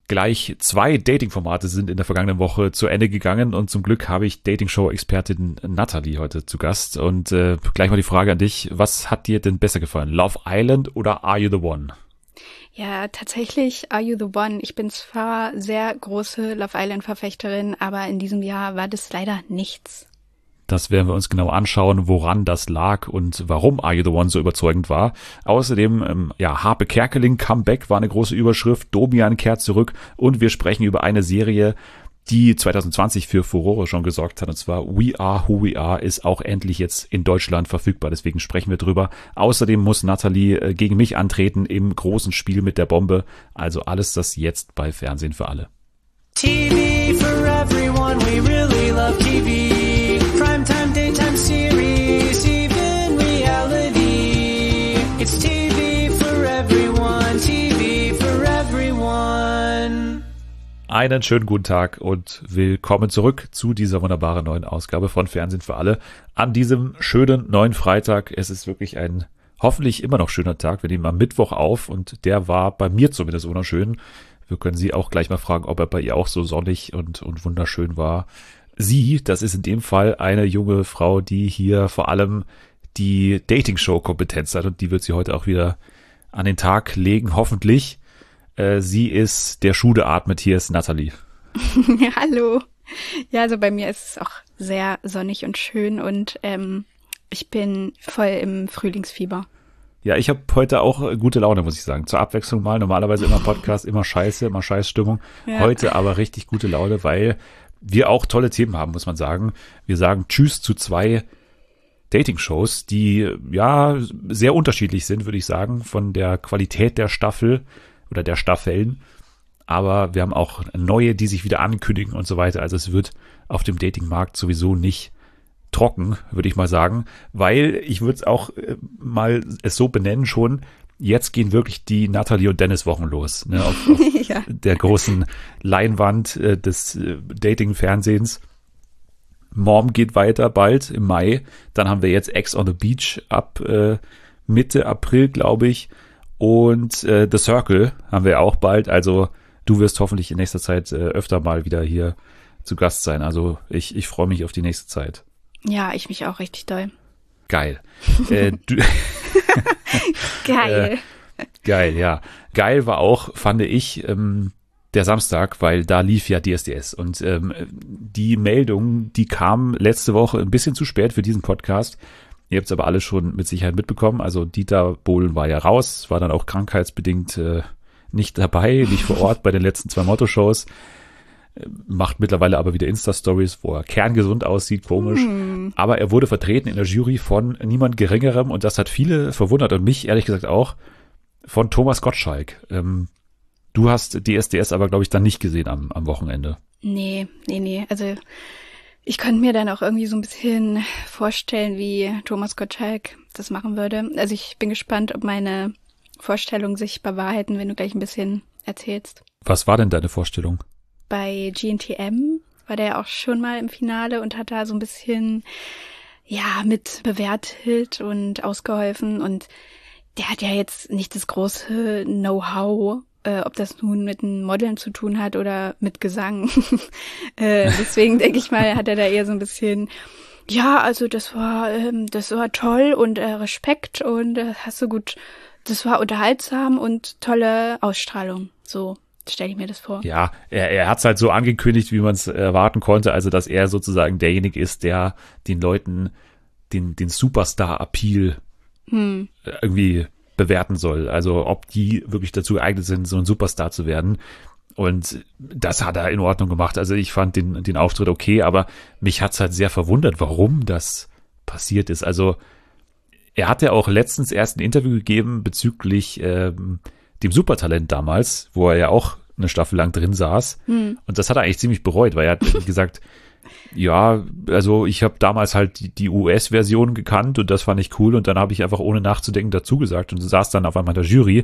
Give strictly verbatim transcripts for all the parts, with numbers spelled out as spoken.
Gleich zwei Dating-Formate sind in der vergangenen Woche zu Ende gegangen und zum Glück habe ich Dating-Show-Expertin Natalie heute zu Gast. Und äh, gleich mal die Frage an dich, was hat dir denn besser gefallen? Love Island oder Are You the One? Ja, tatsächlich Are You the One. Ich bin zwar sehr große Love Island-Verfechterin, aber in diesem Jahr war das leider nichts. Das werden wir uns genau anschauen, woran das lag und warum Are You the One so überzeugend war. Außerdem, ähm, ja, Harpe Kerkeling, Comeback war eine große Überschrift, Domian kehrt zurück und wir sprechen über eine Serie, die zwanzig zwanzig für Furore schon gesorgt hat, und zwar We Are Who We Are ist auch endlich jetzt in Deutschland verfügbar, deswegen sprechen wir drüber. Außerdem muss Natalie äh, gegen mich antreten im großen Spiel mit der Bombe, also alles das jetzt bei Fernsehen für alle. T V for everyone, we really love T V. Primetime, daytime series, even reality. It's T V for everyone, T V for everyone. Einen schönen guten Tag und willkommen zurück zu dieser wunderbaren neuen Ausgabe von Fernsehen für alle. An diesem schönen neuen Freitag. Es ist wirklich ein hoffentlich immer noch schöner Tag. Wir nehmen am Mittwoch auf und der war bei mir zumindest wunderschön. Wir können Sie auch gleich mal fragen, ob er bei ihr auch so sonnig und, und wunderschön war. Sie, das ist in dem Fall eine junge Frau, die hier vor allem die Dating-Show-Kompetenz hat und die wird sie heute auch wieder an den Tag legen, hoffentlich. Äh, sie ist der Schuh, der atmet, hier ist Natalie. Ja, hallo. Ja, also bei mir ist es auch sehr sonnig und schön und ähm, ich bin voll im Frühlingsfieber. Ja, ich habe heute auch gute Laune, muss ich sagen. Zur Abwechslung mal, normalerweise immer Podcast, immer scheiße, immer Scheißstimmung. Ja. Heute aber richtig gute Laune, weil wir auch tolle Themen haben, muss man sagen. Wir sagen Tschüss zu zwei Dating-Shows, die ja sehr unterschiedlich sind, würde ich sagen, von der Qualität der Staffel oder der Staffeln. Aber wir haben auch neue, die sich wieder ankündigen und so weiter. Also es wird auf dem Datingmarkt sowieso nicht trocken, würde ich mal sagen, weil ich würde es auch äh, mal es so benennen schon, jetzt gehen wirklich die Natalie und Dennis Wochen los, ne, auf, auf ja. der großen Leinwand äh, des äh, Dating-Fernsehens. Mom geht weiter bald im Mai, dann haben wir jetzt Ex on the Beach ab äh, Mitte April, glaube ich, und äh, The Circle haben wir auch bald, also du wirst hoffentlich in nächster Zeit äh, öfter mal wieder hier zu Gast sein, also ich, ich freue mich auf die nächste Zeit. Ja, ich mich auch richtig doll. Geil. äh, du Geil. Äh, geil, ja. Geil war auch, fand ich, ähm, der Samstag, weil da lief ja D S D S. Und ähm, die Meldung, die kam letzte Woche ein bisschen zu spät für diesen Podcast. Ihr habt es aber alle schon mit Sicherheit mitbekommen. Also Dieter Bohlen war ja raus, war dann auch krankheitsbedingt äh, nicht dabei, nicht vor Ort bei den letzten zwei Motto-Shows. Macht mittlerweile aber wieder Insta-Stories, wo er kerngesund aussieht, komisch. Mm. Aber er wurde vertreten in der Jury von niemand Geringerem und das hat viele verwundert und mich ehrlich gesagt auch, von Thomas Gottschalk. Ähm, du hast D S D S aber, glaube ich, dann nicht gesehen am, am Wochenende. Nee, nee, nee. Also ich könnte mir dann auch irgendwie so ein bisschen vorstellen, wie Thomas Gottschalk das machen würde. Also ich bin gespannt, ob meine Vorstellungen sich bewahrheiten, wenn du gleich ein bisschen erzählst. Was war denn deine Vorstellung? Bei G N T M war der ja auch schon mal im Finale und hat da so ein bisschen, ja, mit bewertet und ausgeholfen. Und der hat ja jetzt nicht das große Know-how, äh, ob das nun mit einem Modeln zu tun hat oder mit Gesang. äh, deswegen denke ich mal, hat er da eher so ein bisschen, ja, also das war, ähm, das war toll und äh, Respekt und äh, hast du gut, das war unterhaltsam und tolle Ausstrahlung, so. Stelle ich mir das vor. Ja, er, er hat es halt so angekündigt, wie man es erwarten konnte, also dass er sozusagen derjenige ist, der den Leuten den, den Superstar-Appeal hm. irgendwie bewerten soll. Also ob die wirklich dazu geeignet sind, so ein Superstar zu werden. Und das hat er in Ordnung gemacht. Also ich fand den, den Auftritt okay, aber mich hat es halt sehr verwundert, warum das passiert ist. Also er hat ja auch letztens erst ein Interview gegeben bezüglich ähm, dem Supertalent damals, wo er ja auch eine Staffel lang drin saß. Hm. Und das hat er eigentlich ziemlich bereut, weil er hat gesagt, ja, also ich habe damals halt die, die U S-Version gekannt und das fand ich cool und dann habe ich einfach ohne nachzudenken dazu gesagt und saß dann auf einmal in der Jury.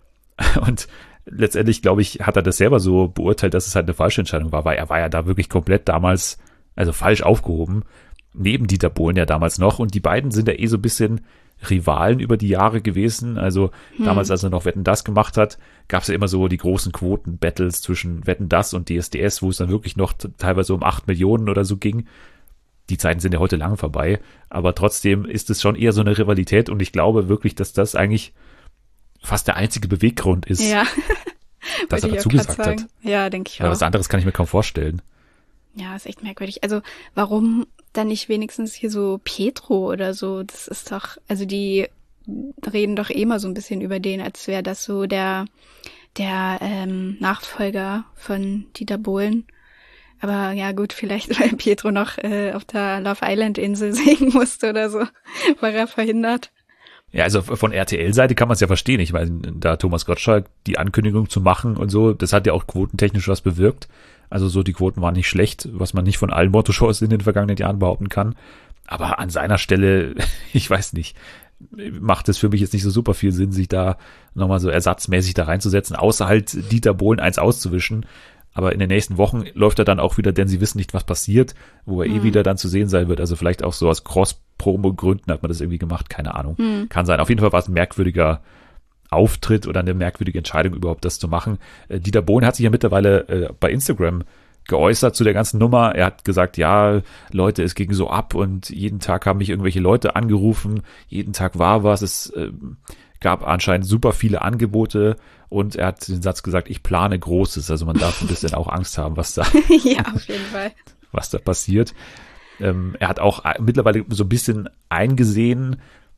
Und letztendlich, glaube ich, hat er das selber so beurteilt, dass es halt eine falsche Entscheidung war, weil er war ja da wirklich komplett damals, also falsch aufgehoben, neben Dieter Bohlen ja damals noch und die beiden sind ja eh so ein bisschen Rivalen über die Jahre gewesen. Also Hm. damals, als er noch Wetten, das gemacht hat, gab es ja immer so die großen Quoten-Battles zwischen Wetten, das und D S D S, wo es dann wirklich noch t- teilweise um acht Millionen oder so ging. Die Zeiten sind ja heute lang vorbei, aber trotzdem ist es schon eher so eine Rivalität und ich glaube wirklich, dass das eigentlich fast der einzige Beweggrund ist, Ja. dass er Wollte ich dazu auch grad gesagt hat. sagen. Ja, denke ich Ja, auch. was anderes kann ich mir kaum vorstellen. Ja, ist echt merkwürdig. Also warum dann nicht wenigstens hier so Pietro oder so? Das ist doch, also die reden doch eh mal so ein bisschen über den, als wäre das so der der ähm, Nachfolger von Dieter Bohlen. Aber ja gut, vielleicht weil Pietro noch äh, auf der Love Island Insel singen musste oder so, war er verhindert. Ja, also von R T L-Seite kann man es ja verstehen. Ich meine, da Thomas Gottschalk die Ankündigung zu machen und so, das hat ja auch quotentechnisch was bewirkt. Also so, die Quoten waren nicht schlecht, was man nicht von allen Motto-Shows in den vergangenen Jahren behaupten kann. Aber an seiner Stelle, ich weiß nicht, macht es für mich jetzt nicht so super viel Sinn, sich da nochmal so ersatzmäßig da reinzusetzen, außer halt Dieter Bohlen eins auszuwischen. Aber in den nächsten Wochen läuft er dann auch wieder, denn sie wissen nicht, was passiert, wo er Mhm. eh wieder dann zu sehen sein wird. Also vielleicht auch so aus Cross-Promo-Gründen hat man das irgendwie gemacht, keine Ahnung. Mhm. Kann sein. Auf jeden Fall war es ein merkwürdiger Auftritt oder eine merkwürdige Entscheidung überhaupt, das zu machen. Äh, Dieter Bohlen hat sich ja mittlerweile äh, bei Instagram geäußert zu der ganzen Nummer. Er hat gesagt, ja, Leute, es ging so ab und jeden Tag haben mich irgendwelche Leute angerufen, jeden Tag war was, es äh, gab anscheinend super viele Angebote und er hat den Satz gesagt, ich plane Großes, also man darf ein bisschen auch Angst haben, was da, Ja, auf jeden Fall. was da passiert. Ähm, er hat auch mittlerweile so ein bisschen eingesehen,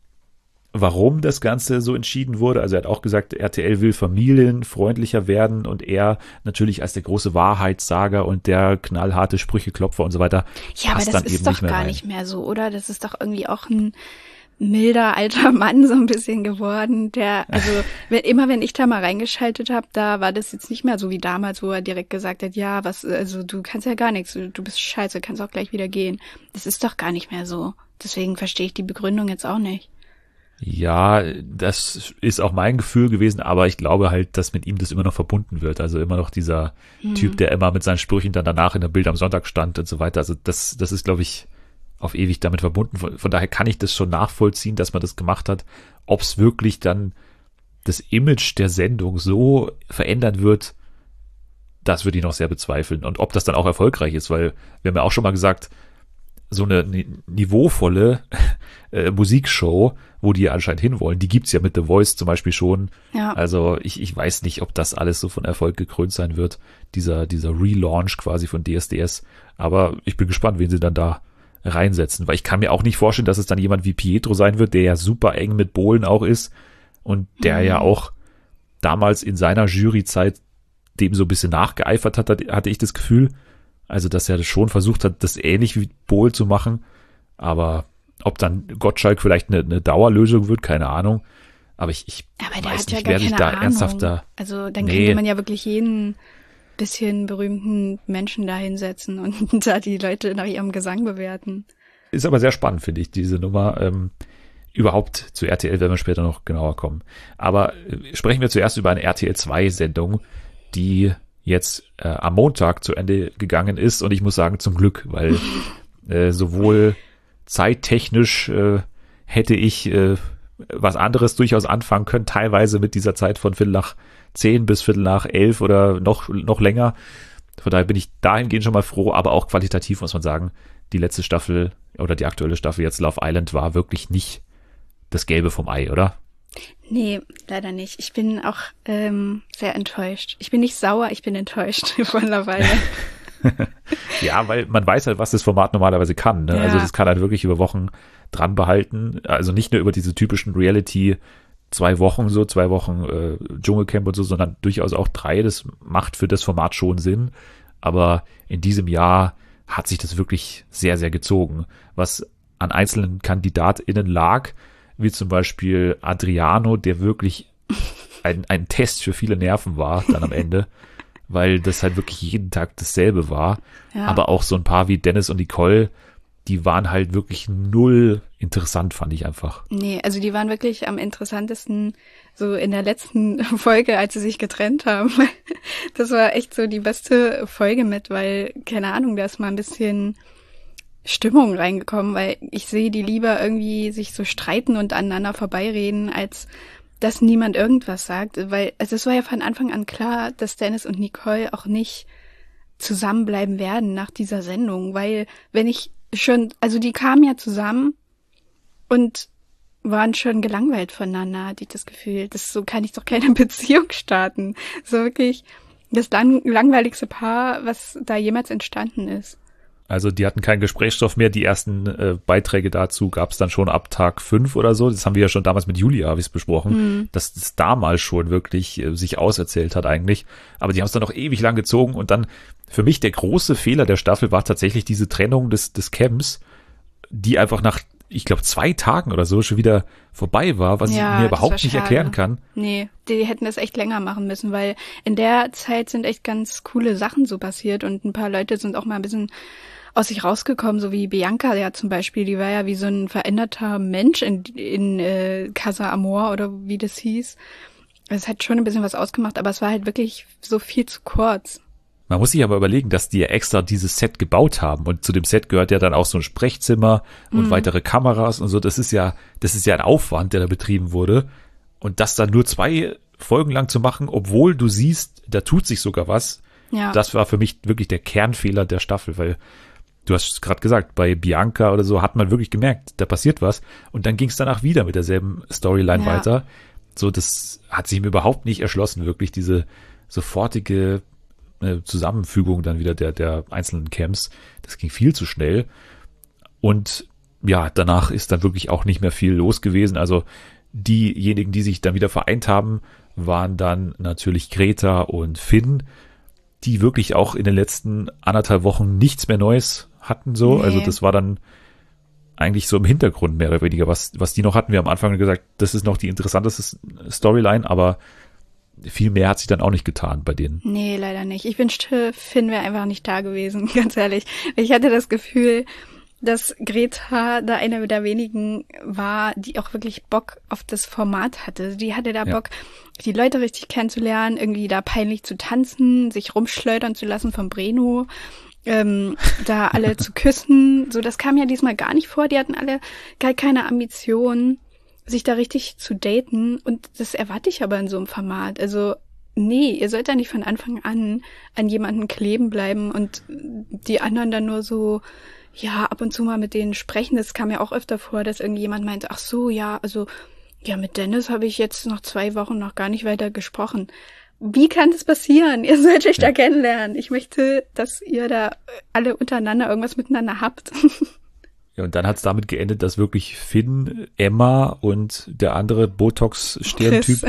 warum das Ganze so entschieden wurde. Also er hat auch gesagt, R T L will familienfreundlicher werden und er natürlich als der große Wahrheitssager und der knallharte Sprücheklopfer und so weiter. Ja, aber passt das dann ist eben doch nicht mehr gar rein. nicht mehr so, oder? Das ist doch irgendwie auch ein milder alter Mann so ein bisschen geworden, der, also wenn, immer wenn ich da mal reingeschaltet habe, da war das jetzt nicht mehr so wie damals, wo er direkt gesagt hat, ja, was, also du kannst ja gar nichts, du, du bist scheiße, kannst auch gleich wieder gehen. Das ist doch gar nicht mehr so. Deswegen verstehe ich die Begründung jetzt auch nicht. Ja, das ist auch mein Gefühl gewesen, aber ich glaube halt, dass mit ihm das immer noch verbunden wird. Also immer noch dieser Hm. Typ, der immer mit seinen Sprüchen dann danach in der Bild am Sonntag stand und so weiter. Also das, das ist, glaube ich, auf ewig damit verbunden. Von, von daher kann ich das schon nachvollziehen, dass man das gemacht hat. Ob es wirklich dann das Image der Sendung so verändern wird, das würde ich noch sehr bezweifeln. Und ob das dann auch erfolgreich ist, weil wir haben ja auch schon mal gesagt, so eine ni- niveauvolle äh, Musikshow, wo die anscheinend hinwollen, die gibt's ja mit The Voice zum Beispiel schon. Ja. Also ich, ich weiß nicht, ob das alles so von Erfolg gekrönt sein wird, dieser, dieser Relaunch quasi von D S D S. Aber ich bin gespannt, wen sie dann da reinsetzen, weil ich kann mir auch nicht vorstellen, dass es dann jemand wie Pietro sein wird, der ja super eng mit Bohlen auch ist und der Mhm. ja auch damals in seiner Juryzeit dem so ein bisschen nachgeeifert hat, hatte ich das Gefühl. Also, dass er das schon versucht hat, das ähnlich wie Bohl zu machen. Aber ob dann Gottschalk vielleicht eine, eine Dauerlösung wird, keine Ahnung. Aber ich, ich Aber der weiß hat ja nicht, gar wer sich keine da Ahnung. ernsthaft da. Also dann Nee. könnte man ja wirklich jeden bisschen berühmten Menschen da hinsetzen und da die Leute nach ihrem Gesang bewerten. Ist aber sehr spannend, finde ich, diese Nummer. Ähm, überhaupt zu R T L werden wir später noch genauer kommen. Aber äh, sprechen wir zuerst über eine R T L zwei Sendung, die jetzt äh, am Montag zu Ende gegangen ist. Und ich muss sagen, zum Glück, weil äh, sowohl zeittechnisch äh, hätte ich äh, was anderes durchaus anfangen können, teilweise mit dieser Zeit von Viertel nach zehn bis Viertel nach elf oder noch, noch länger. Von daher bin ich dahingehend schon mal froh, aber auch qualitativ muss man sagen, die letzte Staffel oder die aktuelle Staffel jetzt Love Island war wirklich nicht das Gelbe vom Ei, oder? Nee, leider nicht. Ich bin auch ähm, sehr enttäuscht. Ich bin nicht sauer, ich bin enttäuscht von Love Island. Ja, weil man weiß halt, was das Format normalerweise kann. Ne? Ja. Also das kann halt wirklich über Wochen dran behalten. Also nicht nur über diese typischen Reality zwei Wochen so, zwei Wochen äh, Dschungelcamp und so, sondern durchaus auch drei. Das macht für das Format schon Sinn. Aber in diesem Jahr hat sich das wirklich sehr, sehr gezogen. Was an einzelnen KandidatInnen lag, wie zum Beispiel Adriano, der wirklich ein, ein Test für viele Nerven war dann am Ende, weil das halt wirklich jeden Tag dasselbe war. Ja. Aber auch so ein paar wie Dennis und Nicole, die waren halt wirklich null interessant, fand ich einfach. Nee, also die waren wirklich am interessantesten so in der letzten Folge, als sie sich getrennt haben. Das war echt so die beste Folge mit, weil, keine Ahnung, da ist mal ein bisschen Stimmung reingekommen, weil ich sehe die lieber irgendwie sich so streiten und aneinander vorbeireden, als dass niemand irgendwas sagt. Weil also es war ja von Anfang an klar, dass Dennis und Nicole auch nicht zusammenbleiben werden nach dieser Sendung, weil wenn ich schon, also die kamen ja zusammen und waren schon gelangweilt voneinander, hatte ich das Gefühl. Das so kann ich doch keine Beziehung starten. So wirklich das lang, langweiligste Paar, was da jemals entstanden ist. Also die hatten keinen Gesprächsstoff mehr. Die ersten äh, Beiträge dazu gab es dann schon ab Tag fünf oder so. Das haben wir ja schon damals mit Julia, habe ich es besprochen, mhm. dass das damals schon wirklich äh, sich auserzählt hat eigentlich. Aber die haben es dann noch ewig lang gezogen. Und dann für mich der große Fehler der Staffel war tatsächlich diese Trennung des, des Camps, die einfach nach, ich glaube, zwei Tagen oder so schon wieder vorbei war, was ja, ich mir überhaupt nicht erklären kann. Nee, die hätten das echt länger machen müssen, weil in der Zeit sind echt ganz coole Sachen so passiert und ein paar Leute sind auch mal ein bisschen aus sich rausgekommen, so wie Bianca ja zum Beispiel, die war ja wie so ein veränderter Mensch in, in äh, Casa Amor oder wie das hieß. Es hat schon ein bisschen was ausgemacht, aber es war halt wirklich so viel zu kurz. Man muss sich aber überlegen, dass die ja extra dieses Set gebaut haben und zu dem Set gehört ja dann auch so ein Sprechzimmer und mhm. weitere Kameras und so. Das ist ja, das ist ja ein Aufwand, der da betrieben wurde. Und das dann nur zwei Folgen lang zu machen, obwohl du siehst, da tut sich sogar was. Ja. Das war für mich wirklich der Kernfehler der Staffel, weil du hast es gerade gesagt, bei Bianca oder so hat man wirklich gemerkt, da passiert was. Und dann ging es danach wieder mit derselben Storyline ja. weiter. So, das hat sich mir überhaupt nicht erschlossen, wirklich diese sofortige äh, Zusammenfügung dann wieder der, der einzelnen Camps. Das ging viel zu schnell. Und ja, danach ist dann wirklich auch nicht mehr viel los gewesen. Also diejenigen, die sich dann wieder vereint haben, waren dann natürlich Greta und Finn, die wirklich auch in den letzten anderthalb Wochen nichts mehr Neues hatten so. Nee. Also das war dann eigentlich so im Hintergrund mehr oder weniger, was, was die noch hatten. Wir haben am Anfang gesagt, das ist noch die interessanteste Storyline, aber viel mehr hat sich dann auch nicht getan bei denen. Nee, leider nicht. Ich wünschte, Finn wäre einfach nicht da gewesen, ganz ehrlich. Ich hatte das Gefühl, dass Greta da eine der wenigen war, die auch wirklich Bock auf das Format hatte. Die hatte da ja. Bock, die Leute richtig kennenzulernen, irgendwie da peinlich zu tanzen, sich rumschleudern zu lassen vom Breno, ähm, da alle zu küssen. So, das kam ja diesmal gar nicht vor. Die hatten alle gar keine Ambitionen, sich da richtig zu daten. Und das erwarte ich aber in so einem Format. Also nee, ihr sollt ja nicht von Anfang an an jemanden kleben bleiben und die anderen dann nur so ja, ab und zu mal mit denen sprechen. Das kam ja auch öfter vor, dass irgendjemand meinte, ach so, ja, also, ja, mit Dennis habe ich jetzt noch zwei Wochen noch gar nicht weiter gesprochen. Wie kann das passieren? Ihr sollt euch ja. da kennenlernen. Ich möchte, dass ihr da alle untereinander irgendwas miteinander habt. Ja, und dann hat es damit geendet, dass wirklich Finn, Emma und der andere Botox-Sterntyp,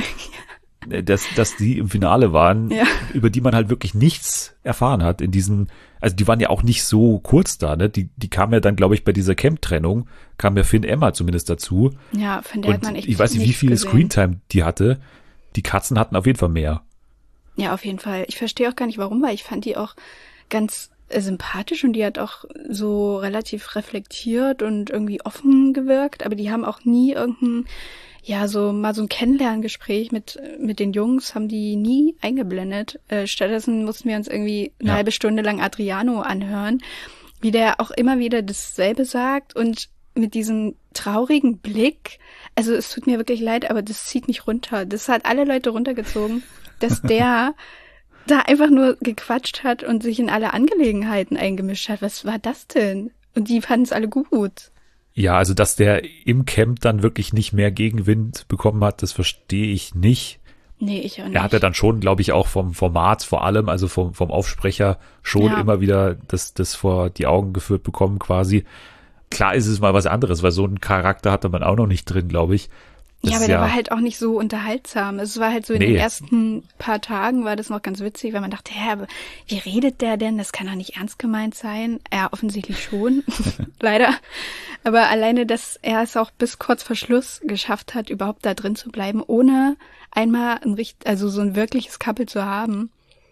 dass, dass die im Finale waren, ja. über die man halt wirklich nichts erfahren hat in diesen, also die waren ja auch nicht so kurz da, ne? Die, die kamen ja dann, glaube ich, bei dieser Camp-Trennung, kam ja Finn Emma zumindest dazu. Ja, von der und hat man echt ich weiß nicht, wie viel Screentime die hatte. Die Katzen hatten auf jeden Fall mehr. Ja, auf jeden Fall. Ich verstehe auch gar nicht, warum, weil ich fand die auch ganz äh, sympathisch und die hat auch so relativ reflektiert und irgendwie offen gewirkt, aber die haben auch nie irgendein ja, so mal so ein Kennenlerngespräch mit mit den Jungs haben die nie eingeblendet. Äh, stattdessen mussten wir uns irgendwie eine ja. halbe Stunde lang Adriano anhören, wie der auch immer wieder dasselbe sagt und mit diesem traurigen Blick. Also es tut mir wirklich leid, aber das zieht mich runter. Das hat alle Leute runtergezogen, dass der da einfach nur gequatscht hat und sich in alle Angelegenheiten eingemischt hat. Was war das denn? Und die fanden es alle gut. Ja, also dass der im Camp dann wirklich nicht mehr Gegenwind bekommen hat, das verstehe ich nicht. Nee, ich auch nicht. Er hat ja dann schon, glaube ich, auch vom Format vor allem, also vom, vom Aufsprecher schon ja. immer wieder das, das vor die Augen geführt bekommen quasi. Klar ist es mal was anderes, weil so einen Charakter hatte man auch noch nicht drin, glaube ich. Das ja, aber ja, der war halt auch nicht so unterhaltsam. Es war halt so in nee. den ersten paar Tagen war das noch ganz witzig, weil man dachte, hä, aber wie redet der denn? Das kann doch nicht ernst gemeint sein. Ja, offensichtlich schon, leider. Aber alleine, dass er es auch bis kurz vor Schluss geschafft hat, überhaupt da drin zu bleiben, ohne einmal ein richtig, also so ein wirkliches Couple zu haben.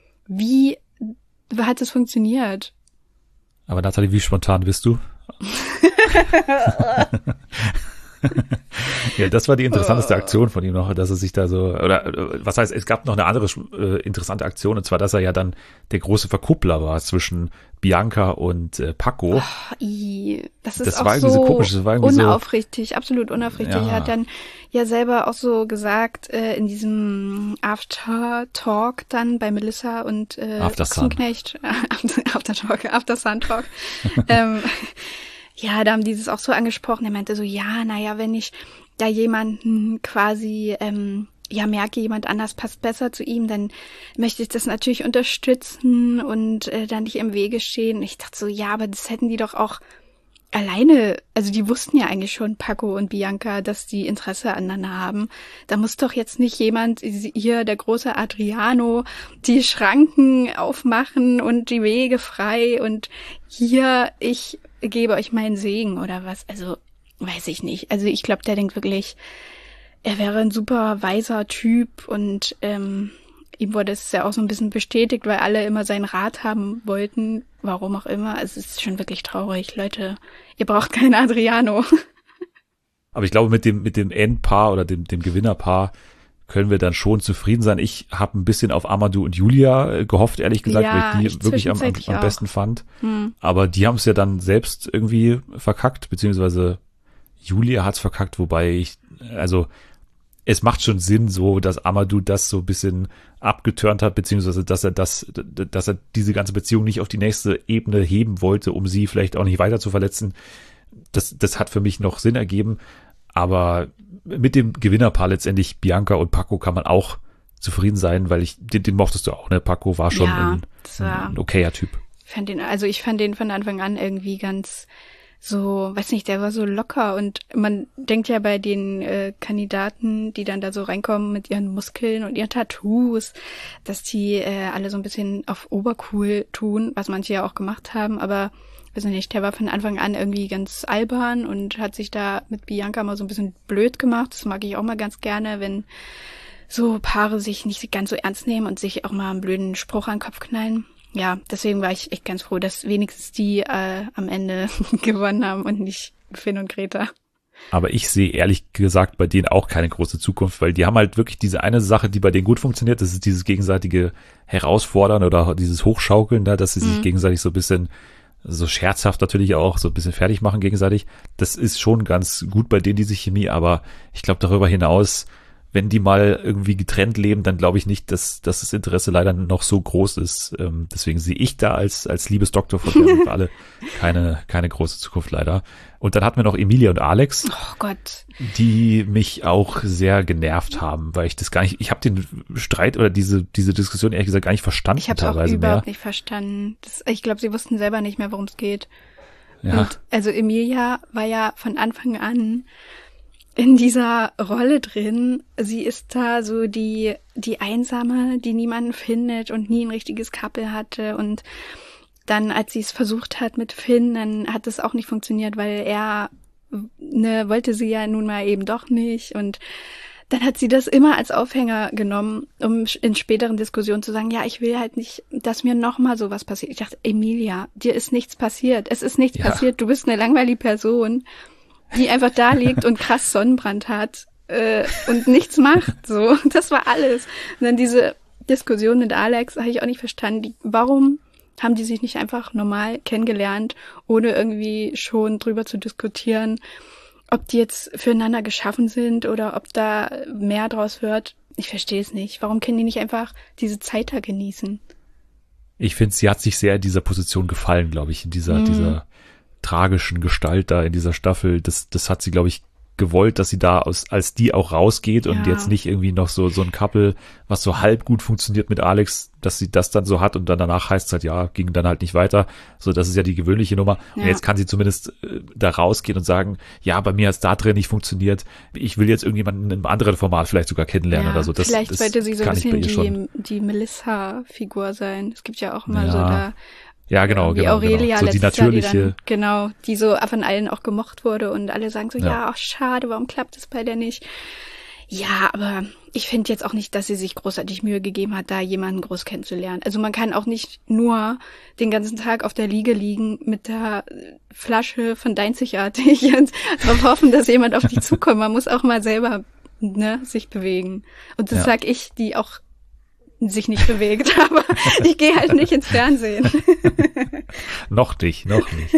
Wie hat das funktioniert? Aber Nathalie, wie spontan bist du? Ja, das war die interessanteste Aktion von ihm noch, dass er sich da so, oder was heißt, es gab noch eine andere äh, interessante Aktion, und zwar, dass er ja dann der große Verkuppler war zwischen Bianca und äh, Paco. Oh, i, das ist das auch war irgendwie so, so komisch, das war irgendwie unaufrichtig, so, absolut unaufrichtig. Ja. Er hat dann ja selber auch so gesagt, äh, in diesem After-Talk dann bei Melissa und äh, After Sun. Ochsenknecht, After-Talk, After-Sun-Talk, ähm, ja, da haben die das auch so angesprochen. Er meinte so, ja, naja, wenn ich da jemanden quasi, ähm, ja, merke, jemand anders passt besser zu ihm, dann möchte ich das natürlich unterstützen und äh, da nicht im Wege stehen. Und ich dachte so, ja, aber das hätten die doch auch alleine, also die wussten ja eigentlich schon, Paco und Bianca, dass die Interesse aneinander haben. Da muss doch jetzt nicht jemand, hier der große Adriano, die Schranken aufmachen und die Wege frei und hier, ich gebe euch meinen Segen oder was. Also, weiß ich nicht. Also ich glaube, der denkt wirklich, er wäre ein super weiser Typ und ähm, ihm wurde es ja auch so ein bisschen bestätigt, weil alle immer seinen Rat haben wollten, warum auch immer. Es ist schon wirklich traurig. Leute, ihr braucht keinen Adriano. Aber ich glaube, mit dem mit dem Endpaar oder dem dem Gewinnerpaar können wir dann schon zufrieden sein. Ich habe ein bisschen auf Amadou und Julia gehofft, ehrlich gesagt, Ja, weil ich ich die wirklich am, am, zwischenzeitlich am auch. besten fand. Hm. Aber die haben es ja dann selbst irgendwie verkackt, beziehungsweise Julia hat's verkackt, wobei ich, also es macht schon Sinn so, dass Amadou das so ein bisschen abgeturnt hat, beziehungsweise dass er das, dass er diese ganze Beziehung nicht auf die nächste Ebene heben wollte, um sie vielleicht auch nicht weiter zu verletzen. Das, das hat für mich noch Sinn ergeben. Aber mit dem Gewinnerpaar letztendlich Bianca und Paco kann man auch zufrieden sein, weil ich, den, den mochtest du auch, ne? Paco war schon Ja, ein, das war- ein okayer Typ. Fand den, also ich fand den von Anfang an irgendwie ganz so, weiß nicht, der war so locker und man denkt ja bei den äh, Kandidaten, die dann da so reinkommen mit ihren Muskeln und ihren Tattoos, dass die äh, alle so ein bisschen auf obercool tun, was manche ja auch gemacht haben, aber weiß nicht, der war von Anfang an irgendwie ganz albern und hat sich da mit Bianca mal so ein bisschen blöd gemacht. Das mag ich auch mal ganz gerne, wenn so Paare sich nicht ganz so ernst nehmen und sich auch mal einen blöden Spruch an den Kopf knallen. Ja, deswegen war ich echt ganz froh, dass wenigstens die äh, am Ende gewonnen haben und nicht Finn und Greta. Aber ich sehe ehrlich gesagt bei denen auch keine große Zukunft, weil die haben halt wirklich diese eine Sache, die bei denen gut funktioniert, das ist dieses gegenseitige Herausfordern oder dieses Hochschaukeln da, dass sie sich Mhm. gegenseitig so ein bisschen, so scherzhaft natürlich auch, so ein bisschen fertig machen gegenseitig. Das ist schon ganz gut bei denen, diese Chemie, aber ich glaube darüber hinaus, wenn die mal irgendwie getrennt leben, dann glaube ich nicht, dass, dass das Interesse leider noch so groß ist. Ähm, deswegen sehe ich da als, als Liebesdoktor von der alle keine, keine große Zukunft leider. Und dann hatten wir noch Emilia und Alex, Oh Gott. die mich auch sehr genervt haben, weil ich das gar nicht, ich habe den Streit oder diese, diese Diskussion ehrlich gesagt gar nicht verstanden Ich habe es auch teilweise überhaupt mehr. nicht verstanden. Das, ich glaube, sie wussten selber nicht mehr, worum es geht. Ja. Und also Emilia war ja von Anfang an in dieser Rolle drin. Sie ist da so die die Einsame, die niemanden findet und nie ein richtiges Couple hatte. Und dann, als sie es versucht hat mit Finn, dann hat es auch nicht funktioniert, weil er ne, wollte sie ja nun mal eben doch nicht. Und dann hat sie das immer als Aufhänger genommen, um in späteren Diskussionen zu sagen, ja, ich will halt nicht, dass mir nochmal sowas passiert. Ich dachte, Emilia, dir ist nichts passiert. Es ist nichts Ja. passiert. Du bist eine langweilige Person, die einfach da liegt und krass Sonnenbrand hat äh, und nichts macht. So, das war alles. Und dann diese Diskussion mit Alex habe ich auch nicht verstanden. Die, warum haben die sich nicht einfach normal kennengelernt, ohne irgendwie schon drüber zu diskutieren, ob die jetzt füreinander geschaffen sind oder ob da mehr draus wird? Ich verstehe es nicht. Warum können die nicht einfach diese Zeit da genießen? Ich finde, sie hat sich sehr in dieser Position gefallen, glaube ich, in dieser, Mhm. dieser tragischen Gestalt da in dieser Staffel. Das, das hat sie, glaube ich, gewollt, dass sie da aus, als die auch rausgeht und Ja. jetzt nicht irgendwie noch so, so ein Couple, was so halb gut funktioniert mit Alex, dass sie das dann so hat und dann danach heißt es halt, ja, ging dann halt nicht weiter. So, das ist ja die gewöhnliche Nummer. Und Ja. jetzt kann sie zumindest äh, da rausgehen und sagen, ja, bei mir hat es da drin nicht funktioniert. Ich will jetzt irgendjemanden in einem anderen Format vielleicht sogar kennenlernen Ja, oder so. Das, vielleicht das wollte sie so ein kann ich bei bisschen ihr schon. die, die Melissa-Figur sein. Es gibt ja auch immer Ja, so da Ja, genau, wie genau, Aurelia genau. So die letztes Jahr, natürliche. die dann, genau, die so von allen auch gemocht wurde und alle sagen so, Ja. ja, ach schade, warum klappt es bei der nicht? Ja, aber Ich finde jetzt auch nicht, dass sie sich großartig Mühe gegeben hat, da jemanden groß kennenzulernen. Also man kann auch nicht nur den ganzen Tag auf der Liege liegen mit der Flasche von Deinzigartig und darauf hoffen, dass jemand auf dich zukommt. Man muss auch mal selber, ne, sich bewegen. Und das Ja. sag ich, die auch sich nicht bewegt, aber ich gehe halt nicht ins Fernsehen. Noch nicht, noch nicht.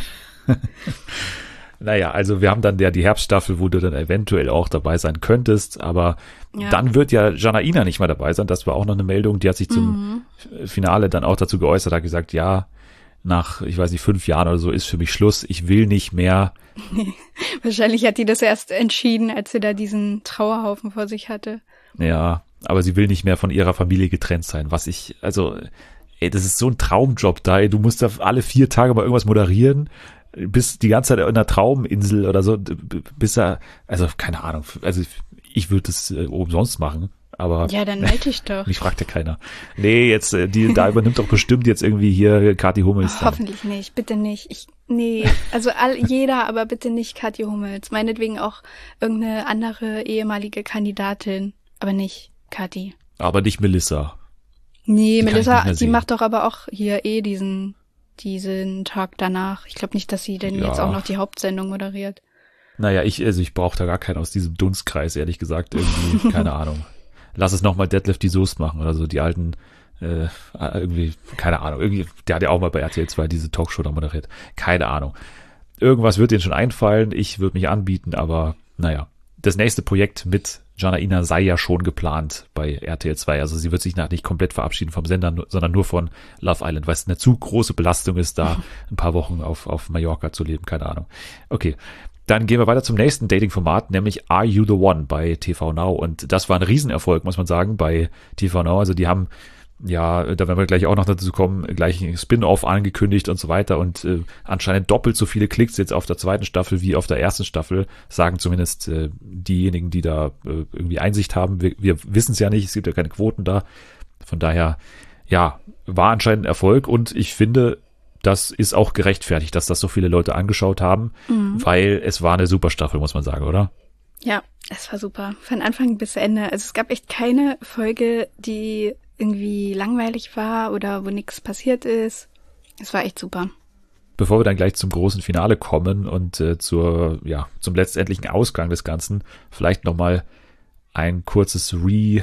Naja, also wir haben dann ja die Herbststaffel, wo du dann eventuell auch dabei sein könntest, aber Ja. dann wird ja Janaina nicht mehr dabei sein. Das war auch noch eine Meldung, die hat sich zum Mhm. Finale dann auch dazu geäußert, hat gesagt, ja, nach, ich weiß nicht, fünf Jahren oder so ist für mich Schluss. Ich will nicht mehr. Wahrscheinlich hat die das erst entschieden, als sie da diesen Trauerhaufen vor sich hatte. Ja, aber sie will nicht mehr von ihrer Familie getrennt sein, was ich, also, ey, das ist so ein Traumjob da, ey. Du musst da alle vier Tage mal irgendwas moderieren, bist die ganze Zeit in einer Trauminsel oder so, bis da, also, keine Ahnung, also, ich würde das äh, umsonst machen, aber Ja, dann melde dich doch. mich fragt ja keiner. Nee, jetzt, äh, die, da übernimmt doch bestimmt jetzt irgendwie hier Kathi Hummels. dann. Hoffentlich nicht, bitte nicht. Ich, nee, also all, jeder, aber bitte nicht Kathi Hummels. Meinetwegen auch irgendeine andere ehemalige Kandidatin, aber nicht Kathi. Aber nicht Melissa. Nee, Die kann ich Melissa, nicht mehr die sehen. macht doch aber auch hier eh diesen, diesen Tag danach. Ich glaube nicht, dass sie denn Ja. jetzt auch noch die Hauptsendung moderiert. Naja, ich, also ich brauche da gar keinen aus diesem Dunstkreis, ehrlich gesagt, irgendwie, keine Ahnung. Lass es nochmal Detlef die Soest machen oder so, die alten, äh, irgendwie, keine Ahnung, irgendwie, der hat ja auch mal bei R T L zwei diese Talkshow da moderiert. Keine Ahnung. Irgendwas wird denen schon einfallen, ich würde mich anbieten, aber naja. Das nächste Projekt mit Janaina sei ja schon geplant bei R T L zwei, also sie wird sich nach nicht komplett verabschieden vom Sender, nur- sondern nur von Love Island, weil es eine zu große Belastung ist, da ein paar Wochen auf, auf Mallorca zu leben, keine Ahnung. Okay. Dann gehen wir weiter zum nächsten Dating-Format, nämlich Are You the One bei T V Now. Und das war ein Riesenerfolg, muss man sagen, bei T V Now. Also die haben, ja, da werden wir gleich auch noch dazu kommen, gleich ein Spin-Off angekündigt und so weiter. Und äh, anscheinend doppelt so viele Klicks jetzt auf der zweiten Staffel wie auf der ersten Staffel, sagen zumindest äh, diejenigen, die da äh, irgendwie Einsicht haben. Wir, wir wissen es ja nicht, es gibt ja keine Quoten da. Von daher, ja, war anscheinend ein Erfolg. Und ich finde, das ist auch gerechtfertigt, dass das so viele Leute angeschaut haben, Mhm. weil es war eine super Staffel, muss man sagen, oder? Ja, es war super. Von Anfang bis Ende. Also es gab echt keine Folge, die irgendwie langweilig war oder wo nichts passiert ist. Es war echt super. Bevor wir dann gleich zum großen Finale kommen und äh, zur, ja, zum letztendlichen Ausgang des Ganzen, vielleicht nochmal ein kurzes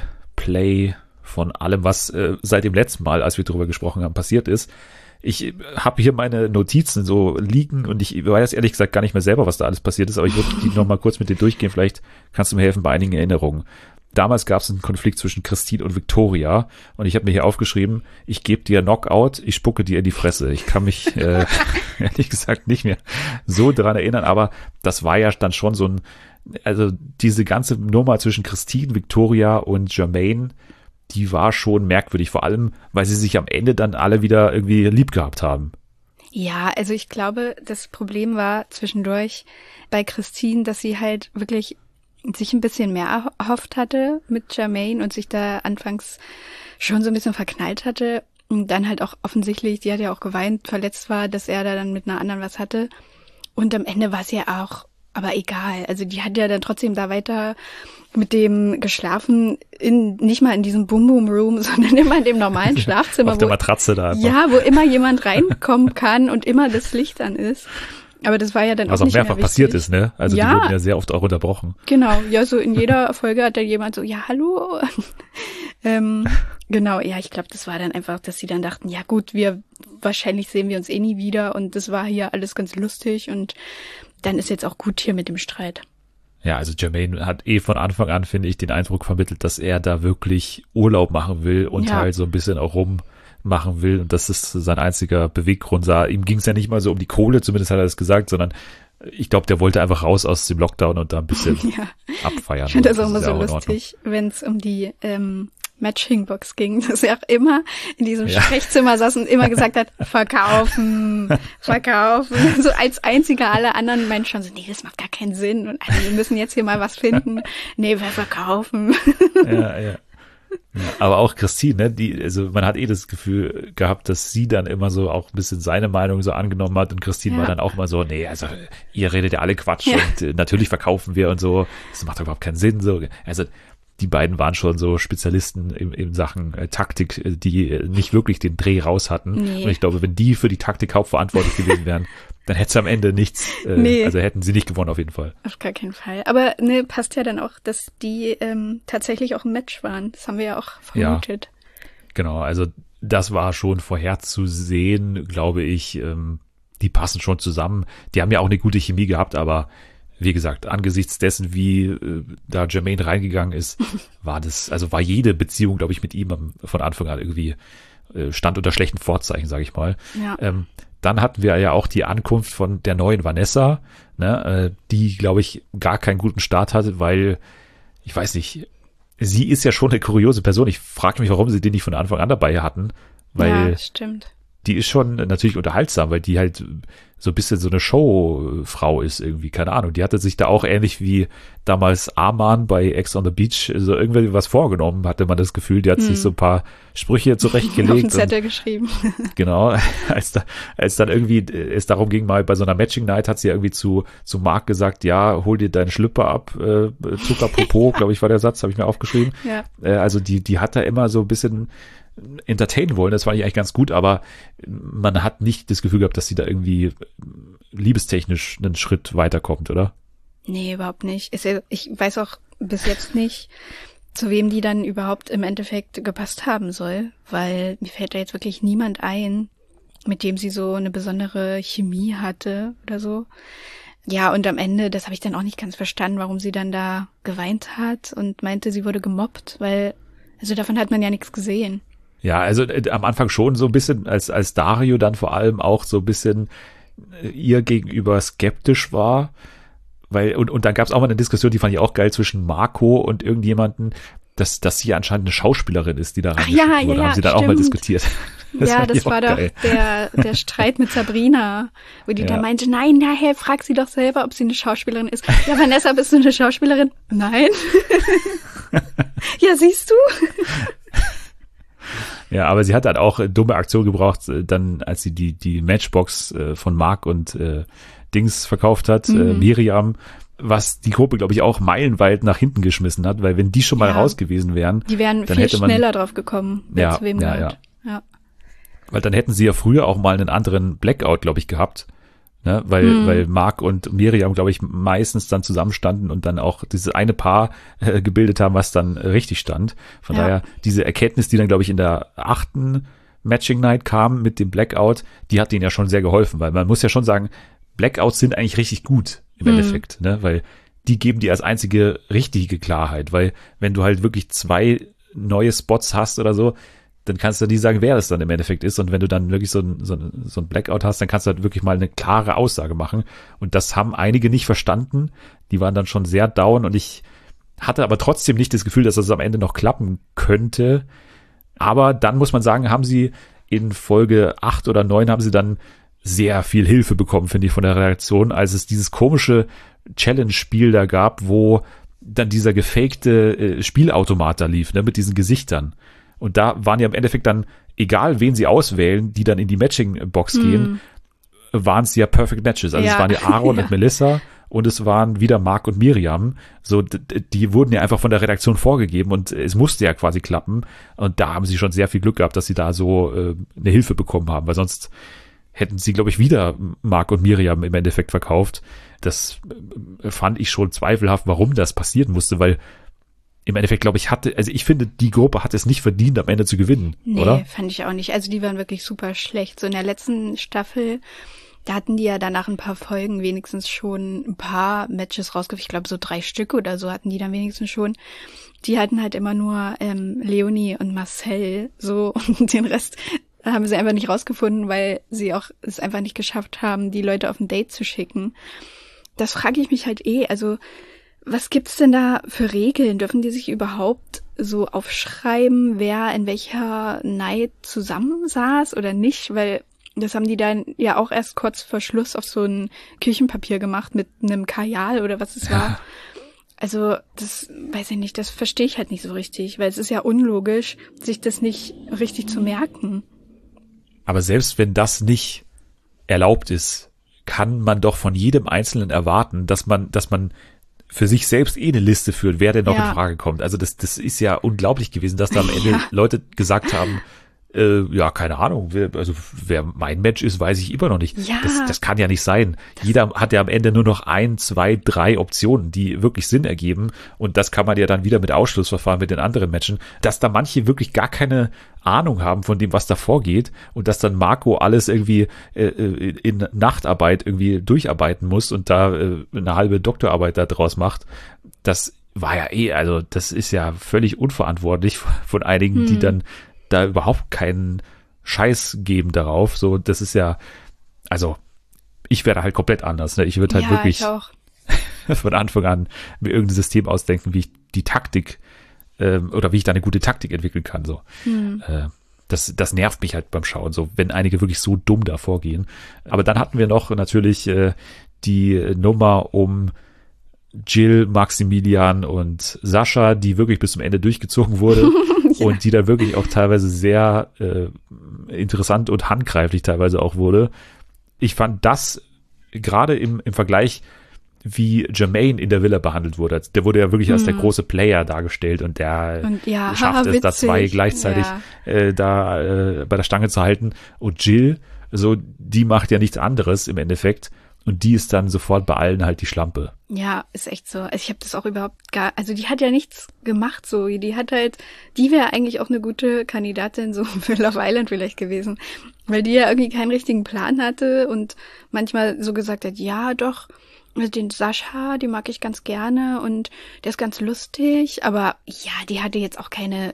Replay von allem, was äh, seit dem letzten Mal, als wir darüber gesprochen haben, passiert ist. Ich habe hier meine Notizen so liegen und ich weiß ehrlich gesagt gar nicht mehr selber, was da alles passiert ist, aber ich würde die nochmal kurz mit dir durchgehen. Vielleicht kannst du mir helfen bei einigen Erinnerungen. Damals gab es einen Konflikt zwischen Christine und Victoria und ich habe mir hier aufgeschrieben, ich gebe dir Knockout, ich spucke dir in die Fresse. Ich kann mich äh, ehrlich gesagt nicht mehr so dran erinnern, aber das war ja dann schon so ein, also diese ganze Nummer zwischen Christine, Victoria und Jermaine, die war schon merkwürdig, vor allem, weil sie sich am Ende dann alle wieder irgendwie lieb gehabt haben. Ja, also ich glaube, das Problem war zwischendurch bei Christine, dass sie halt wirklich sich ein bisschen mehr erhofft hatte mit Jermaine und sich da anfangs schon so ein bisschen verknallt hatte und dann halt auch offensichtlich, die hat ja auch geweint, verletzt war, dass er da dann mit einer anderen was hatte und am Ende war es ja auch aber egal. Also die hat ja dann trotzdem da weiter mit dem geschlafen, in nicht mal in diesem Boom-Boom-Room, sondern immer in dem normalen Schlafzimmer. Auf der wo, Matratze da einfach. ja, wo immer jemand reinkommen kann und immer das Licht an ist. Aber das war ja dann Was auch auch nicht mehr mehrfach wichtig. passiert ist, ne? Also Ja. die wurden ja sehr oft auch unterbrochen. Genau, ja, so in jeder Folge hat dann jemand so, ja, hallo. ähm, genau, ja, ich glaube, das war dann einfach, dass sie dann dachten, ja gut, wir, wahrscheinlich sehen wir uns eh nie wieder und das war hier alles ganz lustig und dann ist jetzt auch gut hier mit dem Streit. Ja, also Jermaine hat eh von Anfang an, finde ich, den Eindruck vermittelt, dass er da wirklich Urlaub machen will und Ja. halt so ein bisschen auch rummachen will. Und das ist sein einziger Beweggrund. Ihm ging es ja nicht mal so um die Kohle, zumindest hat er das gesagt, sondern ich glaube, der wollte einfach raus aus dem Lockdown und da ein bisschen Ja, abfeiern. ich finde das auch ist immer ja so in Ordnung. lustig, wenn es um die ähm, Matching-Box ging, dass er auch immer in diesem Ja. Sprechzimmer saß und immer gesagt hat, verkaufen, verkaufen. So als einziger, alle anderen meinten schon so, nee, das macht gar keinen Sinn und also, wir müssen jetzt hier mal was finden. Nee, wir verkaufen. Ja, ja. Ja, aber auch Christine, ne, die, also man hat eh das Gefühl gehabt, dass sie dann immer so auch ein bisschen seine Meinung so angenommen hat und Christine Ja. war dann auch mal so, nee, also ihr redet ja alle Quatsch Ja. und äh, natürlich verkaufen wir und so, das macht doch überhaupt keinen Sinn, so, also die beiden waren schon so Spezialisten in, in Sachen äh, Taktik, die äh, nicht wirklich den Dreh raus hatten. Nee. Und ich glaube, wenn die für die Taktik hauptverantwortlich gewesen wären, dann hätte es am Ende nichts, äh, nee. also hätten sie nicht gewonnen auf jeden Fall. Auf gar keinen Fall. Aber ne, passt ja dann auch, dass die ähm, tatsächlich auch im Match waren. Das haben wir ja auch vermutet. Ja, genau, also das war schon vorherzusehen, glaube ich. Ähm, die passen schon zusammen. Die haben ja auch eine gute Chemie gehabt, aber wie gesagt, angesichts dessen, wie äh, da Jermaine reingegangen ist, war das, also war jede Beziehung, glaube ich, mit ihm am, von Anfang an irgendwie äh, stand unter schlechten Vorzeichen, sage ich mal. Ja. Ähm, dann hatten wir ja auch die Ankunft von der neuen Vanessa, ne, äh, die, glaube ich, gar keinen guten Start hatte, weil, ich weiß nicht, sie ist ja schon eine kuriose Person. Ich frage mich, warum sie den nicht von Anfang an dabei hatten, weil ja, stimmt. Die ist schon natürlich unterhaltsam, weil die halt so ein bisschen so eine Showfrau ist irgendwie, keine Ahnung. Die hatte sich da auch ähnlich wie damals Arman bei Ex on the Beach so irgendwie was vorgenommen, hatte man das Gefühl. Die hat hm. sich so ein paar Sprüche zurechtgelegt. Auf den Zettel geschrieben. Genau, als, da, als dann irgendwie es darum ging, mal bei so einer Matching Night hat sie ja irgendwie zu, zu Marc gesagt, ja, hol dir deinen Schlüpper ab, äh, Zuckerpopo, glaube ich war der Satz, habe ich mir aufgeschrieben. Ja. Äh, also die, die hat da immer so ein bisschen entertainen wollen, das fand ich eigentlich ganz gut, aber man hat nicht das Gefühl gehabt, dass sie da irgendwie liebestechnisch einen Schritt weiterkommt, oder? Nee, überhaupt nicht. Ich weiß auch bis jetzt nicht, zu wem die dann überhaupt im Endeffekt gepasst haben soll, weil mir fällt da jetzt wirklich niemand ein, mit dem sie so eine besondere Chemie hatte oder so. Ja, und am Ende, das habe ich dann auch nicht ganz verstanden, warum sie dann da geweint hat und meinte, sie wurde gemobbt, weil, also davon hat man ja nichts gesehen. Ja, also äh, am Anfang schon so ein bisschen, als als Dario dann vor allem auch so ein bisschen äh, ihr gegenüber skeptisch war, weil und und dann gab es auch mal eine Diskussion, die fand ich auch geil, zwischen Marco und irgendjemanden, dass dass sie anscheinend eine Schauspielerin ist, die da reingeschickt ja, wurde, ja, haben sie dann stimmt. auch mal diskutiert. Das ja, das war doch der der Streit mit Sabrina, wo die ja. da meinte, nein, nachher frag sie doch selber, ob sie eine Schauspielerin ist. Ja, Vanessa, bist du eine Schauspielerin? Nein. Ja, siehst du? Ja, aber sie hat halt auch dumme Aktion gebraucht, dann als sie die die Matchbox äh, von Marc und äh, Dings verkauft hat, mhm. äh, Miriam, was die Gruppe, glaube ich, auch meilenweit nach hinten geschmissen hat, weil wenn die schon mal ja. raus gewesen wären, die wären dann viel hätte man, schneller drauf gekommen, wer ja, zu wem ja, gehört. Ja. ja. Weil dann hätten sie ja früher auch mal einen anderen Blackout, glaube ich, gehabt. Ne, weil, hm. weil Marc und Miriam, glaube ich, meistens dann zusammenstanden und dann auch dieses eine Paar äh, gebildet haben, was dann äh, richtig stand. Von ja. daher, diese Erkenntnis, die dann, glaube ich, in der achten Matching Night kam mit dem Blackout, die hat denen ja schon sehr geholfen, weil man muss ja schon sagen, Blackouts sind eigentlich richtig gut im hm. Endeffekt, ne, weil die geben dir als einzige richtige Klarheit, weil wenn du halt wirklich zwei neue Spots hast oder so, dann kannst du nie sagen, wer das dann im Endeffekt ist. Und wenn du dann wirklich so ein, so ein, so ein Blackout hast, dann kannst du halt wirklich mal eine klare Aussage machen. Und das haben einige nicht verstanden. Die waren dann schon sehr down und ich hatte aber trotzdem nicht das Gefühl, dass das am Ende noch klappen könnte. Aber dann muss man sagen, haben sie in Folge acht oder neun haben sie dann sehr viel Hilfe bekommen, finde ich, von der Redaktion, als es dieses komische Challenge-Spiel da gab, wo dann dieser gefakte äh, Spielautomat da lief, ne, mit diesen Gesichtern. Und da waren ja im Endeffekt dann, egal wen sie auswählen, die dann in die Matching-Box mm. gehen, waren es ja Perfect Matches. Also ja. es waren ja Aaron ja. und Melissa und es waren wieder Marc und Miriam. So, d- die wurden ja einfach von der Redaktion vorgegeben und es musste ja quasi klappen. Und da haben sie schon sehr viel Glück gehabt, dass sie da so äh, eine Hilfe bekommen haben, weil sonst hätten sie, glaube ich, wieder Marc und Miriam im Endeffekt verkauft. Das äh, fand ich schon zweifelhaft, warum das passieren musste, weil im Endeffekt, glaube ich, hatte, also ich finde, die Gruppe hat es nicht verdient, am Ende zu gewinnen, nee, oder? Nee, fand ich auch nicht. Also die waren wirklich super schlecht. So in der letzten Staffel, da hatten die ja danach ein paar Folgen wenigstens schon ein paar Matches rausgefunden. Ich glaube, so drei Stück oder so hatten die dann wenigstens schon. Die hatten halt immer nur ähm, Leonie und Marcel so und den Rest haben sie einfach nicht rausgefunden, weil sie auch es einfach nicht geschafft haben, die Leute auf ein Date zu schicken. Das frage ich mich halt eh, also was gibt's denn da für Regeln? Dürfen die sich überhaupt so aufschreiben, wer in welcher Night zusammensaß oder nicht? Weil das haben die dann ja auch erst kurz vor Schluss auf so ein Küchenpapier gemacht mit einem Kajal oder was es war. Also das weiß ich nicht, das verstehe ich halt nicht so richtig, weil es ist ja unlogisch, sich das nicht richtig zu merken. Aber selbst wenn das nicht erlaubt ist, kann man doch von jedem Einzelnen erwarten, dass man, dass man für sich selbst eh eine Liste führt, wer denn noch Ja. in Frage kommt. Also das, das ist ja unglaublich gewesen, dass da am Ende Ja. Leute gesagt haben, äh, ja, keine Ahnung, wer, also wer mein Match ist, weiß ich immer noch nicht. Ja. Das, das kann ja nicht sein. Jeder hat ja am Ende nur noch ein, zwei, drei Optionen, die wirklich Sinn ergeben. Und das kann man ja dann wieder mit Ausschlussverfahren mit den anderen Matchen, dass da manche wirklich gar keine Ahnung haben von dem, was da vorgeht und dass dann Marco alles irgendwie äh, in Nachtarbeit irgendwie durcharbeiten muss und da äh, eine halbe Doktorarbeit da draus macht. Das war ja eh, also das ist ja völlig unverantwortlich von einigen, Hm. die dann da überhaupt keinen Scheiß geben darauf. So, das ist ja, also ich wäre halt komplett anders. Ne? Ich würde halt ja, wirklich ich auch. von Anfang an mir irgendein System ausdenken, wie ich die Taktik ähm, oder wie ich da eine gute Taktik entwickeln kann. So, Hm. äh, das, das nervt mich halt beim Schauen, so wenn einige wirklich so dumm da vorgehen. Aber dann hatten wir noch natürlich äh, die Nummer um Jill, Maximilian und Sascha, die wirklich bis zum Ende durchgezogen wurde Ja. und die da wirklich auch teilweise sehr äh, interessant und handgreiflich teilweise auch wurde. Ich fand das gerade im, im Vergleich, wie Jermaine in der Villa behandelt wurde. Der wurde ja wirklich als der Mhm. große Player dargestellt und der Und ja, schafft haha, es, da zwei witzig. gleichzeitig Ja. äh, da äh, bei der Stange zu halten. Und Jill, so, die macht ja nichts anderes im Endeffekt. Und die ist dann sofort bei allen halt die Schlampe. Ja, ist echt so. Also ich habe das auch überhaupt gar, also die hat ja nichts gemacht so. Die hat halt, die wäre eigentlich auch eine gute Kandidatin so für Love Island vielleicht gewesen, weil die ja irgendwie keinen richtigen Plan hatte und manchmal so gesagt hat, ja doch, also den Sascha, die mag ich ganz gerne und der ist ganz lustig, aber ja, die hatte jetzt auch keine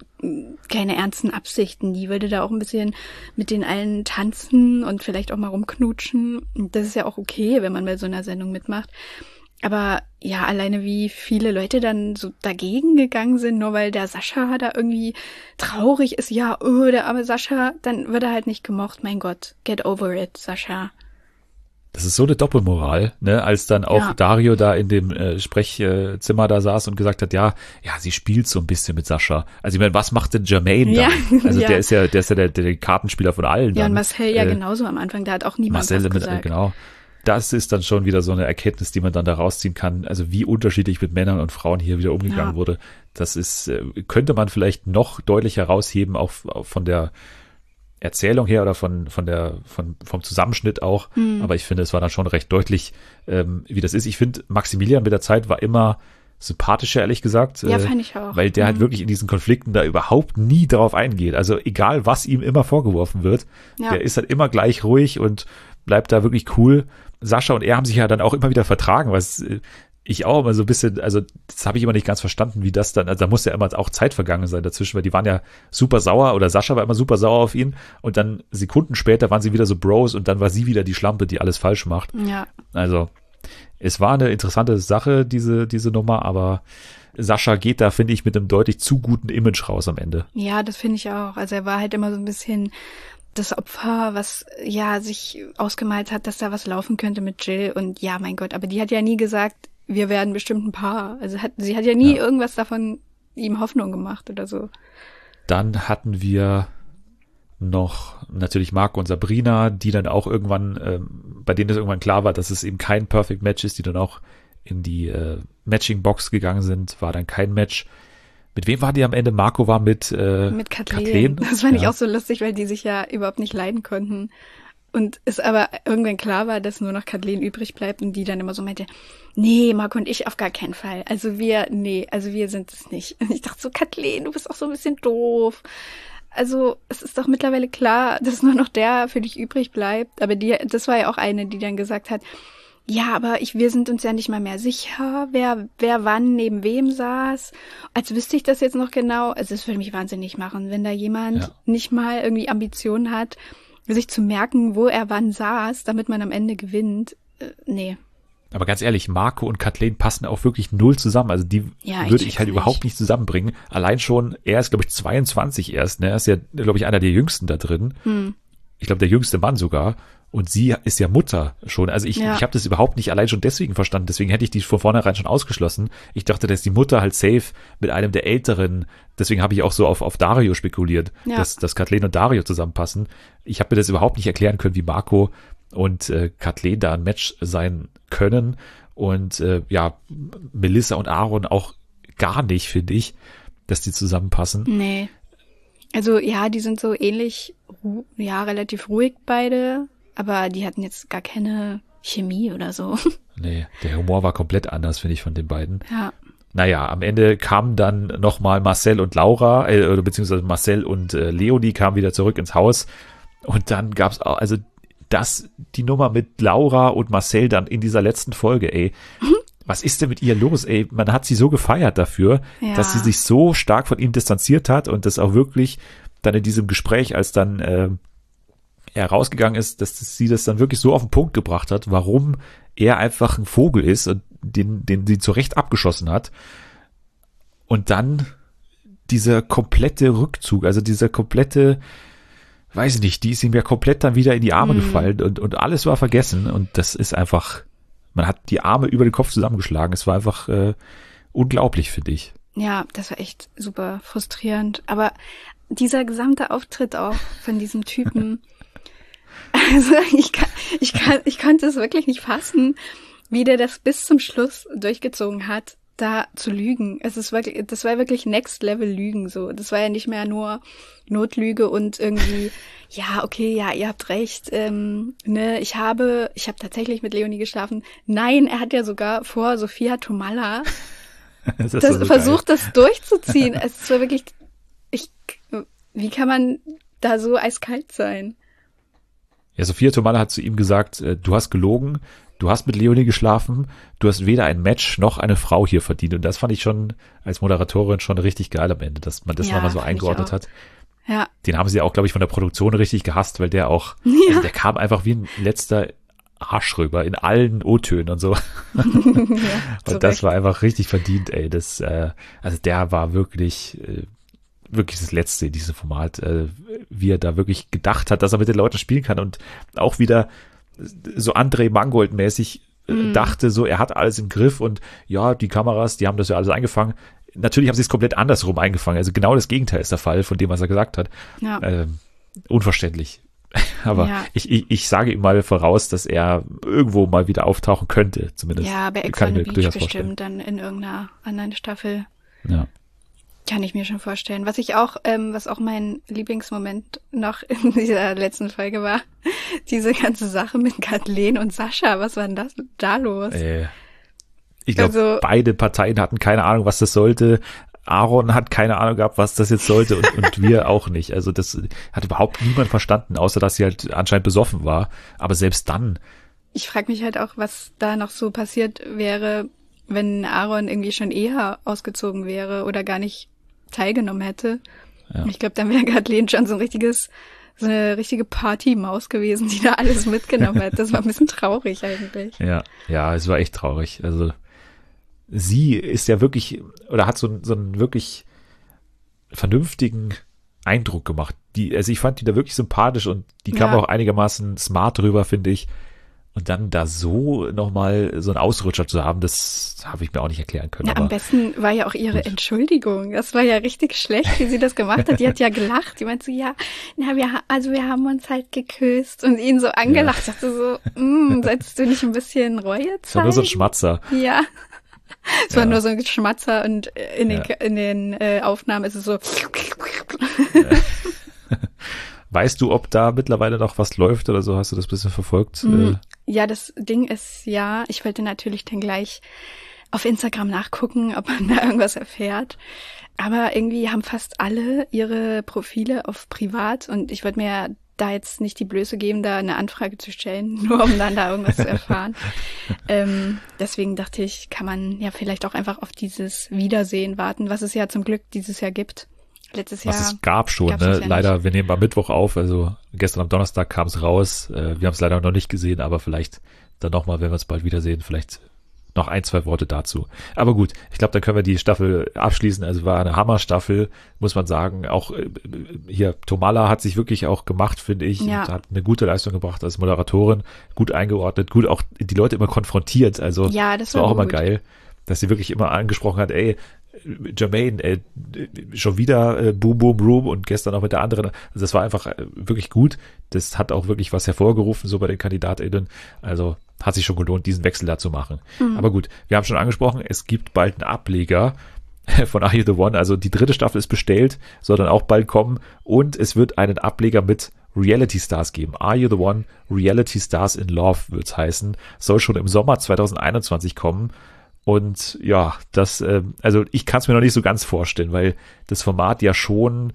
keine ernsten Absichten. Die würde da auch ein bisschen mit den allen tanzen und vielleicht auch mal rumknutschen. Und das ist ja auch okay, wenn man bei so einer Sendung mitmacht. Aber ja, alleine wie viele Leute dann so dagegen gegangen sind, nur weil der Sascha da irgendwie traurig ist. Ja, oh, der arme Sascha, dann wird er halt nicht gemocht. Mein Gott, get over it, Sascha. Das ist so eine Doppelmoral, ne, als dann auch Ja. Dario da in dem äh, Sprechzimmer da saß und gesagt hat, ja, ja, sie spielt so ein bisschen mit Sascha. Also ich meine, was macht denn Jermaine Ja, dann? Also ja. der ist ja, der ist ja der, der Kartenspieler von allen. Ja, dann. und Marcel ja Äh, genauso am Anfang, da hat auch niemand Marcel was mit, gesagt. äh, genau. Das ist dann schon wieder so eine Erkenntnis, die man dann da rausziehen kann. Also wie unterschiedlich mit Männern und Frauen hier wieder umgegangen Ja. wurde. Das ist, äh, könnte man vielleicht noch deutlicher rausheben, auch, auch von der Erzählung her oder von, von der, von, vom Zusammenschnitt auch. Hm. Aber ich finde, es war dann schon recht deutlich, ähm, wie das ist. Ich finde, Maximilian mit der Zeit war immer sympathischer, ehrlich gesagt. Ja, äh, fand ich auch. Weil der halt Mhm. wirklich in diesen Konflikten da überhaupt nie drauf eingeht. Also egal, was ihm immer vorgeworfen wird, Ja. der ist halt immer gleich ruhig und bleibt da wirklich cool. Sascha und er haben sich ja dann auch immer wieder vertragen, was äh, ich auch immer so ein bisschen, also das habe ich immer nicht ganz verstanden, wie das dann, also da muss ja immer auch Zeit vergangen sein dazwischen, weil die waren ja super sauer oder Sascha war immer super sauer auf ihn und dann Sekunden später waren sie wieder so Bros und dann war sie wieder die Schlampe, die alles falsch macht. Ja. Also es war eine interessante Sache, diese, diese Nummer, aber Sascha geht da, finde ich, mit einem deutlich zu guten Image raus am Ende. Ja, das finde ich auch. Also er war halt immer so ein bisschen das Opfer, was ja sich ausgemalt hat, dass da was laufen könnte mit Jill. Und ja, mein Gott, aber die hat ja nie gesagt, wir werden bestimmt ein Paar. Also hat, sie hat ja nie Ja. irgendwas davon ihm Hoffnung gemacht oder so. Dann hatten wir noch natürlich Marco und Sabrina, die dann auch irgendwann, ähm, bei denen es irgendwann klar war, dass es eben kein Perfect Match ist, die dann auch in die äh, Matching-Box gegangen sind, war dann kein Match. Mit wem war die am Ende? Marco war mit, äh, Mit Kathleen. Kathleen. Das fand ich Ja. auch so lustig, weil die sich ja überhaupt nicht leiden konnten. Und es aber irgendwann klar war, dass nur noch Kathleen übrig bleibt und die dann immer so meinte, nee, Marco und ich auf gar keinen Fall. Also wir, nee, also wir sind es nicht. Und ich dachte so, Kathleen, du bist auch so ein bisschen doof. Also es ist doch mittlerweile klar, dass nur noch der für dich übrig bleibt. Aber die, das war ja auch eine, die dann gesagt hat, ja, aber ich, wir sind uns ja nicht mal mehr sicher, wer, wer wann neben wem saß. Als wüsste ich das jetzt noch genau. Also es würde mich wahnsinnig machen, wenn da jemand Ja. nicht mal irgendwie Ambitionen hat, sich zu merken, wo er wann saß, damit man am Ende gewinnt. Äh, nee. Aber ganz ehrlich, Marco und Kathleen passen auch wirklich null zusammen. Also die Ja, ich würde ich check's halt nicht. überhaupt nicht zusammenbringen. Allein schon, er ist, glaube ich, zweiundzwanzig erst. Ne? Er ist ja, glaube ich, einer der Jüngsten da drin. Hm. Ich glaube, der jüngste Mann sogar. Und sie ist ja Mutter schon. Also ich, Ja. ich habe das überhaupt nicht allein schon deswegen verstanden. Deswegen hätte ich die von vornherein schon ausgeschlossen. Ich dachte, dass die Mutter halt safe mit einem der Älteren, deswegen habe ich auch so auf, auf Dario spekuliert, Ja. dass, dass Kathleen und Dario zusammenpassen. Ich habe mir das überhaupt nicht erklären können, wie Marco und äh, Kathleen da ein Match sein können. Und äh, ja, Melissa und Aaron auch gar nicht, finde ich, dass die zusammenpassen. Nee. Also ja, die sind so ähnlich, ru- ja, relativ ruhig beide, aber die hatten jetzt gar keine Chemie oder so. Nee, der Humor war komplett anders, finde ich, von den beiden. Ja. Naja, am Ende kamen dann nochmal Marcel und Laura, äh, oder beziehungsweise Marcel und äh, Leonie kamen wieder zurück ins Haus. Und dann gab's auch, also das, die Nummer mit Laura und Marcel dann in dieser letzten Folge, ey. Was ist denn mit ihr los, ey? Man hat sie so gefeiert dafür, Ja. dass sie sich so stark von ihm distanziert hat und das auch wirklich dann in diesem Gespräch, als dann äh, er rausgegangen ist, dass das, sie das dann wirklich so auf den Punkt gebracht hat, warum er einfach ein Vogel ist und den, den sie zu Recht abgeschossen hat. Und dann dieser komplette Rückzug, also dieser komplette, weiß ich nicht, die ist ihm ja komplett dann wieder in die Arme Mhm. gefallen und, und alles war vergessen und das ist einfach, man hat die Arme über den Kopf zusammengeschlagen. Es war einfach äh, unglaublich, finde ich. Ja, das war echt super frustrierend. Aber dieser gesamte Auftritt auch von diesem Typen, also ich kann, ich kann, ich konnte es wirklich nicht fassen, wie der das bis zum Schluss durchgezogen hat, da zu lügen. Es ist wirklich, das war wirklich Next Level Lügen so. Das war ja nicht mehr nur Notlüge und irgendwie, ja, okay, ja, ihr habt recht, ähm, ne, ich habe, ich habe tatsächlich mit Leonie geschlafen. Nein, er hat ja sogar vor Sophia Tomalla Das, ist das so versucht, geil. das durchzuziehen. Es war wirklich, ich, wie kann man da so eiskalt sein? Ja, Sophia Tomalla hat zu ihm gesagt, äh, du hast gelogen, du hast mit Leonie geschlafen, du hast weder ein Match noch eine Frau hier verdient. Und das fand ich schon als Moderatorin schon richtig geil am Ende, dass man das Ja, nochmal so fand ich eingeordnet auch. hat. Ja, Den haben sie auch, glaube ich, von der Produktion richtig gehasst, weil der auch, Ja. also der kam einfach wie ein letzter Arsch rüber in allen O-Tönen und so. ja zu Und das Recht. war einfach richtig verdient, ey. Das, äh, also der war wirklich, äh, wirklich das Letzte in diesem Format, äh, wie er da wirklich gedacht hat, dass er mit den Leuten spielen kann und auch wieder so André Mangold-mäßig äh, Mhm. dachte, so er hat alles im Griff und ja, die Kameras, die haben das ja alles eingefangen. Natürlich haben sie es komplett andersrum eingefangen. Also genau das Gegenteil ist der Fall von dem, was er gesagt hat. Ja. Ähm, unverständlich. Aber Ja. ich, ich, ich sage ihm mal voraus, dass er irgendwo mal wieder auftauchen könnte, zumindest. Ja, bei Ex kann on ich the mir Beach durchaus bestimmt vorstellen. dann in irgendeiner anderen Staffel. Ja. Kann ich mir schon vorstellen. Was ich auch, ähm, was auch mein Lieblingsmoment noch in dieser letzten Folge war, diese ganze Sache mit Kathleen und Sascha. Was war denn das da los? Äh, ich glaube, Also- beide Parteien hatten keine Ahnung, was das sollte. Aaron hat keine Ahnung gehabt, was das jetzt sollte und, und wir auch nicht. Also das hat überhaupt niemand verstanden, außer dass sie halt anscheinend besoffen war. Aber selbst dann, Ich frage mich halt auch, was da noch so passiert wäre, wenn Aaron irgendwie schon eher ausgezogen wäre oder gar nicht teilgenommen hätte. Ja. Ich glaube, dann wäre Kathleen schon so ein richtiges, so eine richtige Partymaus gewesen, die da alles mitgenommen hat. Das war ein bisschen traurig eigentlich. ja, ja, es war echt traurig. Also sie ist ja wirklich, oder hat so, so einen wirklich vernünftigen Eindruck gemacht. Die, also ich fand die da wirklich sympathisch und die kam Ja. auch einigermaßen smart rüber, finde ich. Und dann da so nochmal so einen Ausrutscher zu haben, das habe ich mir auch nicht erklären können. Ja, am aber besten war ja auch ihre gut. Entschuldigung. Das war ja richtig schlecht, wie sie das gemacht hat. Die hat ja gelacht. Die meinte so, ja, na, wir, ha- also wir haben uns halt geküsst und ihn so angelacht. Ich dachte so, mm, solltest du nicht ein bisschen Reue es war nur so ein zeigen? Schmatzer. Ja. Es war Ja. nur so ein Schmatzer und äh, in den, Ja. in den äh, Aufnahmen ist es so. Weißt du, ob da mittlerweile noch was läuft oder so? Hast du das ein bisschen verfolgt? Mhm. Äh, Ja, das Ding ist ja, ich wollte natürlich dann gleich auf Instagram nachgucken, ob man da irgendwas erfährt. Aber irgendwie haben fast alle ihre Profile auf privat und ich würde mir da jetzt nicht die Blöße geben, da eine Anfrage zu stellen, nur um dann da irgendwas zu erfahren. ähm, deswegen dachte ich, kann man ja vielleicht auch einfach auf dieses Wiedersehen warten, was es ja zum Glück dieses Jahr gibt. Letztes Was Jahr. es gab schon, gab's ne? das ja Leider, wir nehmen am Mittwoch auf, also gestern am Donnerstag kam es raus. Äh, wir haben es leider noch nicht gesehen, aber vielleicht dann nochmal, wenn wir es bald wiedersehen, vielleicht noch ein, zwei Worte dazu. Aber gut, ich glaube, dann können wir die Staffel abschließen. Also war eine Hammerstaffel, muss man sagen. Auch äh, hier, Tomalla hat sich wirklich auch gemacht, finde ich. Ja. Und hat eine gute Leistung gebracht als Moderatorin, gut eingeordnet, gut auch die Leute immer konfrontiert. Also Ja, das das war war auch immer gut. geil, dass sie wirklich immer angesprochen hat, ey, Jermaine, äh, schon wieder äh, Boom Boom Room und gestern auch mit der anderen. Also das war einfach äh, wirklich gut. Das hat auch wirklich was hervorgerufen, so bei den KandidatInnen. Also hat sich schon gelohnt, diesen Wechsel da zu machen. Mhm. Aber gut, wir haben schon angesprochen, es gibt bald einen Ableger von Are You The One, also die dritte Staffel ist bestellt, soll dann auch bald kommen und es wird einen Ableger mit Reality Stars geben. Are You The One? Reality Stars in Love wird's heißen. Soll schon im Sommer zwanzig einundzwanzig kommen. Und ja, das, äh, also ich kann es mir noch nicht so ganz vorstellen, weil das Format ja schon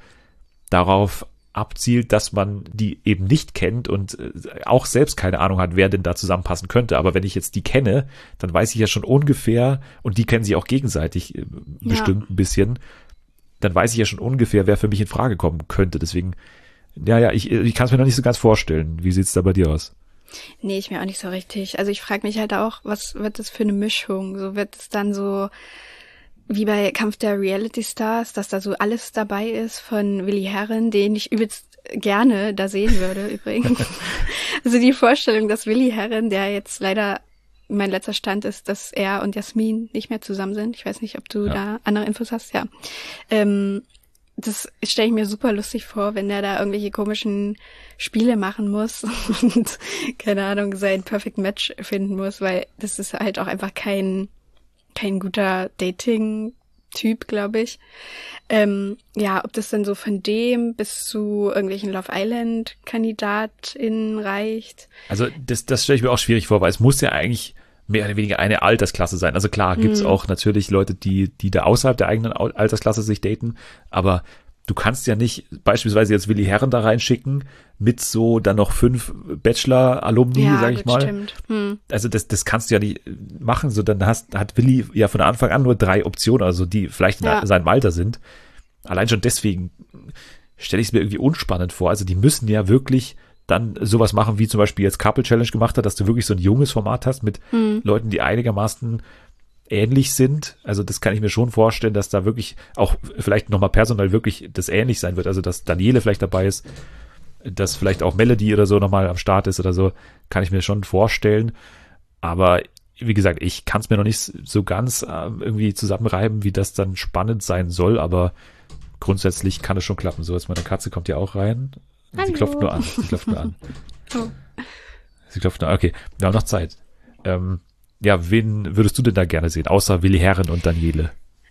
darauf abzielt, dass man die eben nicht kennt und äh, auch selbst keine Ahnung hat, wer denn da zusammenpassen könnte. Aber wenn ich jetzt die kenne, dann weiß ich ja schon ungefähr, und die kennen sich auch gegenseitig äh, bestimmt ja. ein bisschen, dann weiß ich ja schon ungefähr, wer für mich in Frage kommen könnte. Deswegen Ja, ja, ich, ich kann es mir noch nicht so ganz vorstellen. Wie sieht's da bei dir aus? Nee, ich mir auch nicht so richtig. Also ich frage mich halt auch, was wird das für eine Mischung? So wird es dann so wie bei Kampf der Reality Stars, dass da so alles dabei ist von Willi Herren, den ich übelst gerne da sehen würde übrigens. Also die Vorstellung, dass Willi Herren, der jetzt leider mein letzter Stand ist, dass er und Jasmin nicht mehr zusammen sind. Ich weiß nicht, ob du ja. da andere Infos hast. Ja. Ähm, Das stelle ich mir super lustig vor, wenn der da irgendwelche komischen Spiele machen muss und, keine Ahnung, sein Perfect Match finden muss, weil das ist halt auch einfach kein kein guter Dating-Typ, glaube ich. Ähm, ja, ob das dann so von dem bis zu irgendwelchen Love Island-KandidatInnen reicht. Also das, das stelle ich mir auch schwierig vor, weil es muss ja eigentlich mehr oder weniger eine Altersklasse sein. Also klar, gibt's mhm. auch natürlich Leute, die die da außerhalb der eigenen Altersklasse sich daten, aber du kannst ja nicht beispielsweise jetzt Willi Herren da reinschicken mit so dann noch fünf Bachelor-Alumni, ja, sag ich mal. Stimmt. Hm. Also das das kannst du ja nicht machen, so dann hast hat Willi ja von Anfang an nur drei Optionen, also die vielleicht in ja. seinem Alter sind. Allein schon deswegen stelle ich es mir irgendwie unspannend vor. Also die müssen ja wirklich dann sowas machen, wie zum Beispiel jetzt Couple Challenge gemacht hat, dass du wirklich so ein junges Format hast mit hm. Leuten, die einigermaßen ähnlich sind. Also das kann ich mir schon vorstellen, dass da wirklich auch vielleicht nochmal personell wirklich das ähnlich sein wird. Also dass Daniele vielleicht dabei ist, dass vielleicht auch Melody oder so nochmal am Start ist oder so, kann ich mir schon vorstellen. Aber wie gesagt, ich kann es mir noch nicht so ganz äh, irgendwie zusammenreiben, wie das dann spannend sein soll. Aber grundsätzlich kann es schon klappen. So, jetzt meine Katze kommt ja auch rein. Hallo. Sie klopft nur an. Sie klopft nur an. Oh. Sie klopft nur an. Okay, wir haben noch Zeit. Ähm, ja, wen würdest du denn da gerne sehen? Außer Willi Herren und Daniele.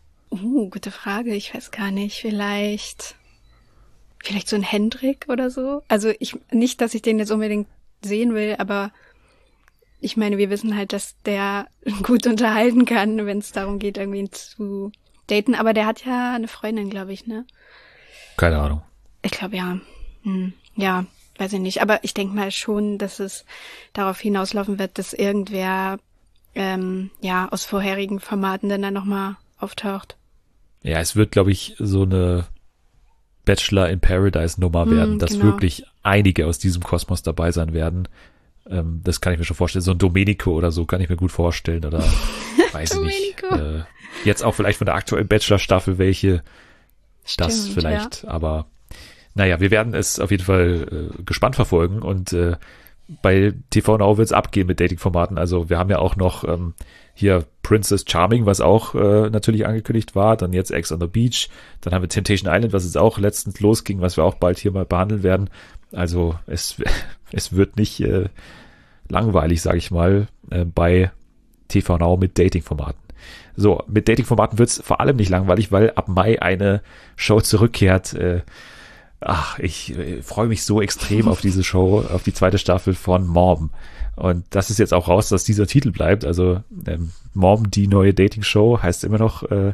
Uh, gute Frage. Ich weiß gar nicht. Vielleicht, vielleicht so ein Hendrik oder so. Also ich, nicht, dass ich den jetzt unbedingt sehen will, aber ich meine, wir wissen halt, dass der gut unterhalten kann, wenn es darum geht, irgendwie zu daten. Aber der hat ja eine Freundin, glaube ich, ne? Keine Ahnung. Ich glaube, ja. Hm, ja, weiß ich nicht. Aber ich denke mal schon, dass es darauf hinauslaufen wird, dass irgendwer ähm, ja aus vorherigen Formaten dann, dann nochmal auftaucht. Ja, es wird, glaube ich, so eine Bachelor in Paradise Nummer werden, mm, dass genau. wirklich einige aus diesem Kosmos dabei sein werden. Ähm, das kann ich mir schon vorstellen. So ein Domenico oder so kann ich mir gut vorstellen. Oder weiß ich nicht. Äh, jetzt auch vielleicht von der aktuellen Bachelor-Staffel welche. Stimmt, das vielleicht. Ja. Aber naja, wir werden es auf jeden Fall äh, gespannt verfolgen und äh, bei T V Now wird es abgehen mit Dating-Formaten. Also wir haben ja auch noch ähm, hier Princess Charming, was auch äh, natürlich angekündigt war. Dann jetzt Ex on the Beach. Dann haben wir Temptation Island, was jetzt auch letztens losging, was wir auch bald hier mal behandeln werden. Also es, es wird nicht äh, langweilig, sage ich mal, äh, bei T V Now mit Dating-Formaten. So, mit Dating-Formaten wird es vor allem nicht langweilig, weil ab Mai eine Show zurückkehrt. Äh, Ach, ich äh, freue mich so extrem auf diese Show, auf die zweite Staffel von Mom. Und das ist jetzt auch raus, dass dieser Titel bleibt. Also ähm, Mom, die neue Dating-Show, heißt immer noch äh,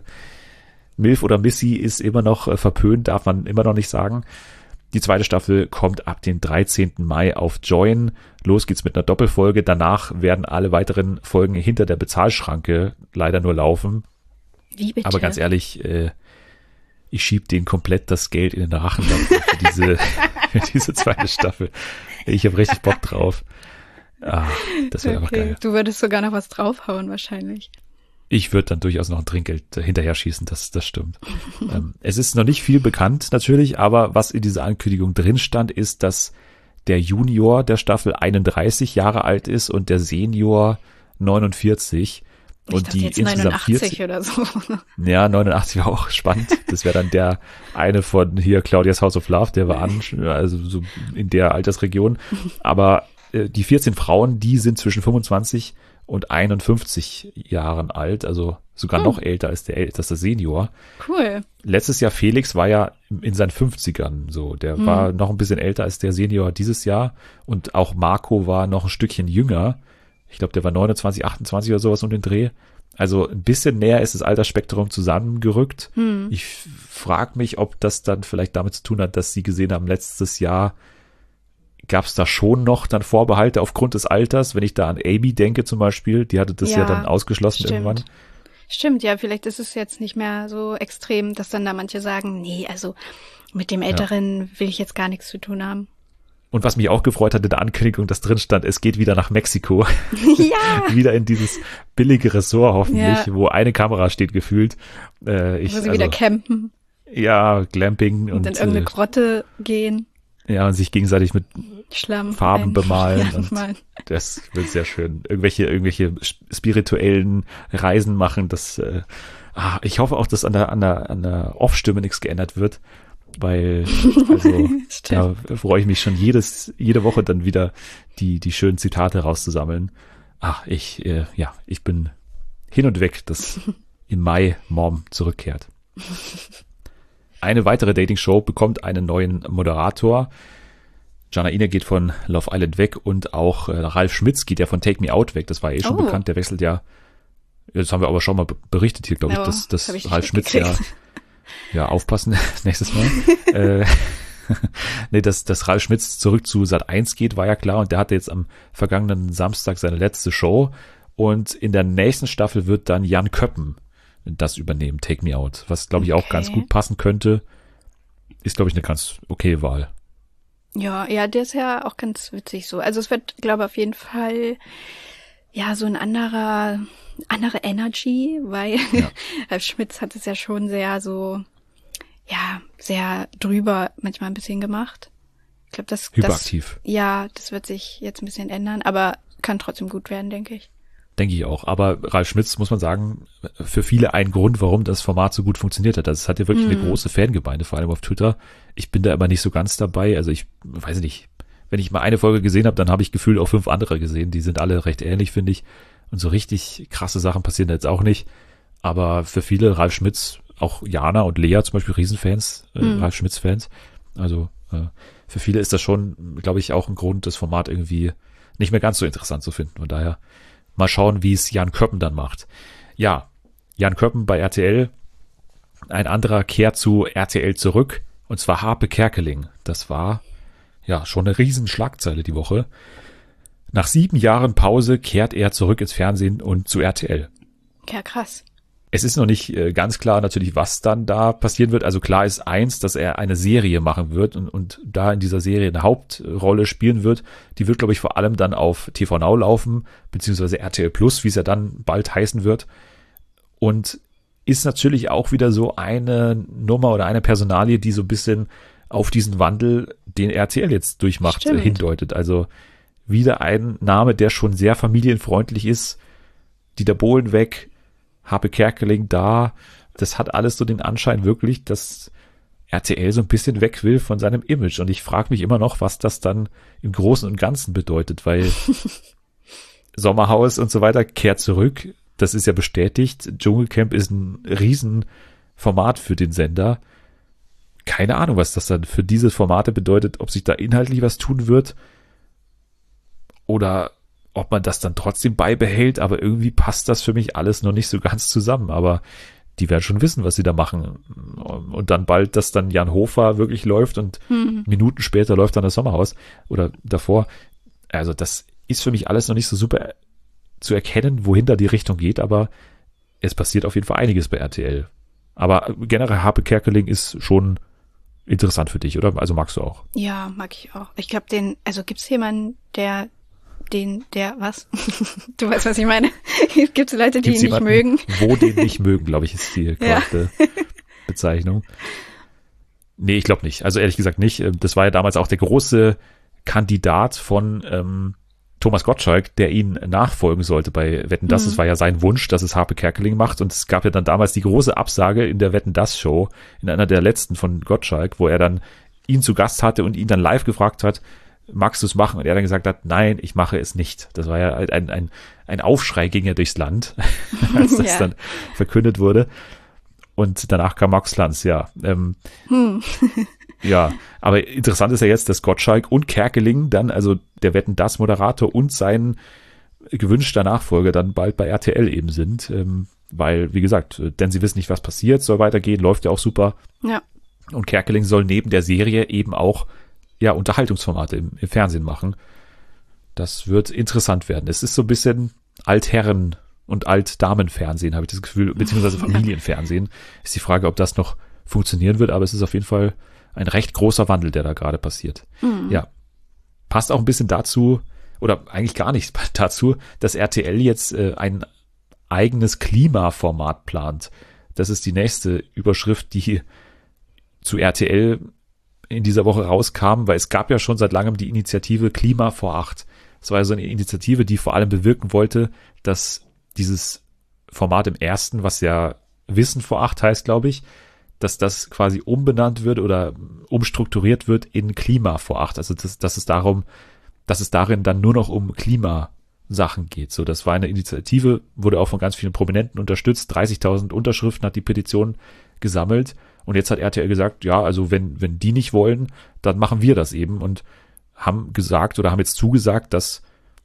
Milf oder Missy ist immer noch äh, verpönt, darf man immer noch nicht sagen. Die zweite Staffel kommt ab dem dreizehnten Mai auf Join. Los geht's mit einer Doppelfolge. Danach werden alle weiteren Folgen hinter der Bezahlschranke leider nur laufen. Wie bitte? Aber ganz ehrlich, äh, ich schieb denen komplett das Geld in den Rachen für diese, für diese zweite Staffel. Ich habe richtig Bock drauf. Ah, das wäre okay. einfach geil. Du würdest sogar noch was draufhauen wahrscheinlich. Ich würde dann durchaus noch ein Trinkgeld hinterher schießen, das, das stimmt. ähm, es ist noch nicht viel bekannt natürlich, aber was in dieser Ankündigung drin stand, ist, dass der Junior der Staffel einunddreißig Jahre alt ist und der Senior neunundvierzig. Ich und dachte die jetzt insgesamt neunundachtzig vierzig oder so. Ja, neunundachtzig war auch spannend. Das wäre dann der eine von hier Claudia's House of Love, der war an, also so in der Altersregion. Aber äh, die vierzehn Frauen, die sind zwischen fünfundzwanzig und einundfünfzig Jahren alt, also sogar hm. noch älter als der älteste Senior. Cool. Letztes Jahr Felix war ja in seinen fünfzigern so, der hm. war noch ein bisschen älter als der Senior dieses Jahr und auch Marco war noch ein Stückchen jünger. Ich glaube, der war neunundzwanzig, achtundzwanzig oder sowas um den Dreh. Also ein bisschen näher ist das Altersspektrum zusammengerückt. Hm. Ich frage mich, ob das dann vielleicht damit zu tun hat, dass sie gesehen haben, letztes Jahr gab es da schon noch dann Vorbehalte aufgrund des Alters. Wenn ich da an Amy denke zum Beispiel, die hatte das ja, ja dann ausgeschlossen stimmt. irgendwann. Stimmt, ja, vielleicht ist es jetzt nicht mehr so extrem, dass dann da manche sagen, nee, also mit dem Älteren ja. will ich jetzt gar nichts zu tun haben. Und was mich auch gefreut hat in der Ankündigung, dass drin stand, es geht wieder nach Mexiko. Ja. Wieder in dieses billige Ressort hoffentlich, ja. wo eine Kamera steht gefühlt. Äh, ich, wo sie also, wieder campen. Ja, Glamping. Und, und in irgendeine äh, Grotte gehen. Ja, und sich gegenseitig mit Schlamm Farben ein. bemalen. Ja, und malen. Das wird sehr schön. Irgendwelche, irgendwelche spirituellen Reisen machen. Das, äh, ah, ich hoffe auch, dass an der, an der, an der Off-Stimme nichts geändert wird. Weil, also, da freue ich mich schon jedes, jede Woche dann wieder die, die schönen Zitate rauszusammeln. Ach, ich, äh, ja, ich bin hin und weg, dass im Mai Mom zurückkehrt. Eine weitere Dating-Show bekommt einen neuen Moderator. Jana Ine geht von Love Island weg und auch äh, Ralf Schmitz geht ja von Take Me Out weg. Das war eh schon oh. bekannt. Der wechselt ja, das haben wir aber schon mal berichtet hier, glaube ich, oh, dass, dass das Ralf Schmitz ja Ja, aufpassen nächstes Mal. äh, nee, dass, dass Ralf Schmitz zurück zu Sat eins geht, war ja klar. Und der hatte jetzt am vergangenen Samstag seine letzte Show. Und in der nächsten Staffel wird dann Jan Köppen das übernehmen, Take Me Out. Was, glaube ich, auch okay. ganz gut passen könnte. Ist, glaube ich, eine ganz okay Wahl. Ja, ja, der ist ja auch ganz witzig so. Also es wird, glaube ich, auf jeden Fall ja so ein anderer, andere Energy, weil ja. Ralf Schmitz hat es ja schon sehr so, ja, sehr drüber manchmal ein bisschen gemacht. Ich glaube, das, Hyperaktiv. das, ja, das wird sich jetzt ein bisschen ändern, aber kann trotzdem gut werden, denke ich. Denke ich auch. Aber Ralf Schmitz, muss man sagen, für viele ein Grund, warum das Format so gut funktioniert hat. Das hat ja wirklich mm. eine große Fangemeinde, vor allem auf Twitter. Ich bin da aber nicht so ganz dabei. Also ich weiß nicht, wenn ich mal eine Folge gesehen habe, dann habe ich gefühlt auch fünf andere gesehen. Die sind alle recht ähnlich, finde ich. Und so richtig krasse Sachen passieren da jetzt auch nicht. Aber für viele Ralf Schmitz, auch Jana und Lea zum Beispiel Riesenfans, äh, mm. Ralf Schmitz-Fans. Also äh, für viele ist das schon, glaube ich, auch ein Grund, das Format irgendwie nicht mehr ganz so interessant zu finden. Von daher mal schauen, wie es Jan Köppen dann macht. Ja, Jan Köppen bei R T L. Ein anderer kehrt zu R T L zurück. Und zwar Harpe Kerkeling. Das war ja schon eine riesen Schlagzeile die Woche. Nach sieben Jahren Pause kehrt er zurück ins Fernsehen und zu R T L. Ja, krass. Es ist noch nicht äh, ganz klar natürlich, was dann da passieren wird. Also klar ist eins, dass er eine Serie machen wird und, und da in dieser Serie eine Hauptrolle spielen wird. Die wird, glaube ich, vor allem dann auf T V Now laufen, beziehungsweise R T L Plus, wie es ja dann bald heißen wird. Und ist natürlich auch wieder so eine Nummer oder eine Personalie, die so ein bisschen auf diesen Wandel, den R T L jetzt durchmacht, äh, hindeutet. Also wieder ein Name, der schon sehr familienfreundlich ist. Dieter Bohlen weg, Harpe Kerkeling da, das hat alles so den Anschein wirklich, dass R T L so ein bisschen weg will von seinem Image. Und ich frage mich immer noch, was das dann im Großen und Ganzen bedeutet, weil Sommerhaus und so weiter kehrt zurück. Das ist ja bestätigt. Dschungelcamp ist ein Riesenformat für den Sender. Keine Ahnung, was das dann für diese Formate bedeutet, ob sich da inhaltlich was tun wird oder ob man das dann trotzdem beibehält, aber irgendwie passt das für mich alles noch nicht so ganz zusammen. Aber die werden schon wissen, was sie da machen. Und dann bald, dass dann Jan Hofer wirklich läuft und hm. Minuten später läuft dann das Sommerhaus oder davor. Also das ist für mich alles noch nicht so super zu erkennen, wohin da die Richtung geht, aber es passiert auf jeden Fall einiges bei R T L. Aber generell Harpe Kerkeling ist schon interessant für dich, oder? Also magst du auch? Ja, mag ich auch. Ich glaube, den, also gibt's jemanden, der den, der, was? Du weißt, was ich meine. Gibt es Leute, die Gibt's ihn nicht mögen? Wo den nicht mögen, glaube ich, ist die korrekte ja. Bezeichnung. Nee, ich glaube nicht. Also ehrlich gesagt nicht. Das war ja damals auch der große Kandidat von ähm, Thomas Gottschalk, der ihn nachfolgen sollte bei Wetten, dass. Es mhm. war ja sein Wunsch, dass es Harpe Kerkeling macht. Und es gab ja dann damals die große Absage in der Wetten, dass Show, in einer der letzten von Gottschalk, wo er dann ihn zu Gast hatte und ihn dann live gefragt hat, magst du es machen? Und er dann gesagt hat, nein, ich mache es nicht. Das war ja ein, ein, ein Aufschrei, ging ja durchs Land, als das ja. dann verkündet wurde. Und danach kam Max Lanz, ja. Ähm, hm. Ja, aber interessant ist ja jetzt, dass Gottschalk und Kerkeling dann, also der Wetten, das Moderator und sein gewünschter Nachfolger dann bald bei R T L eben sind, ähm, weil, wie gesagt, denn sie wissen nicht, was passiert, soll weitergehen, läuft ja auch super. Ja. Und Kerkeling soll neben der Serie eben auch ja Unterhaltungsformate im, im Fernsehen machen. Das wird interessant werden. Es ist so ein bisschen Altherren- und Altdamenfernsehen, habe ich das Gefühl, beziehungsweise Familienfernsehen. Ist die Frage, ob das noch funktionieren wird, aber es ist auf jeden Fall ein recht großer Wandel, der da gerade passiert. Mhm. Ja, passt auch ein bisschen dazu, oder eigentlich gar nicht dazu, dass R T L jetzt äh, ein eigenes Klimaformat plant. Das ist die nächste Überschrift, die zu R T L in dieser Woche rauskam, weil es gab ja schon seit langem die Initiative Klima vor acht. Das war ja so eine Initiative, die vor allem bewirken wollte, dass dieses Format im ersten, was ja Wissen vor acht heißt, glaube ich, dass das quasi umbenannt wird oder umstrukturiert wird in Klima vor acht. Also das, dass es darum, dass es darin dann nur noch um Klimasachen geht. So, das war eine Initiative, wurde auch von ganz vielen Prominenten unterstützt. dreißigtausend Unterschriften hat die Petition gesammelt. Und jetzt hat R T L gesagt, ja, also wenn, wenn die nicht wollen, dann machen wir das eben und haben gesagt oder haben jetzt zugesagt, dass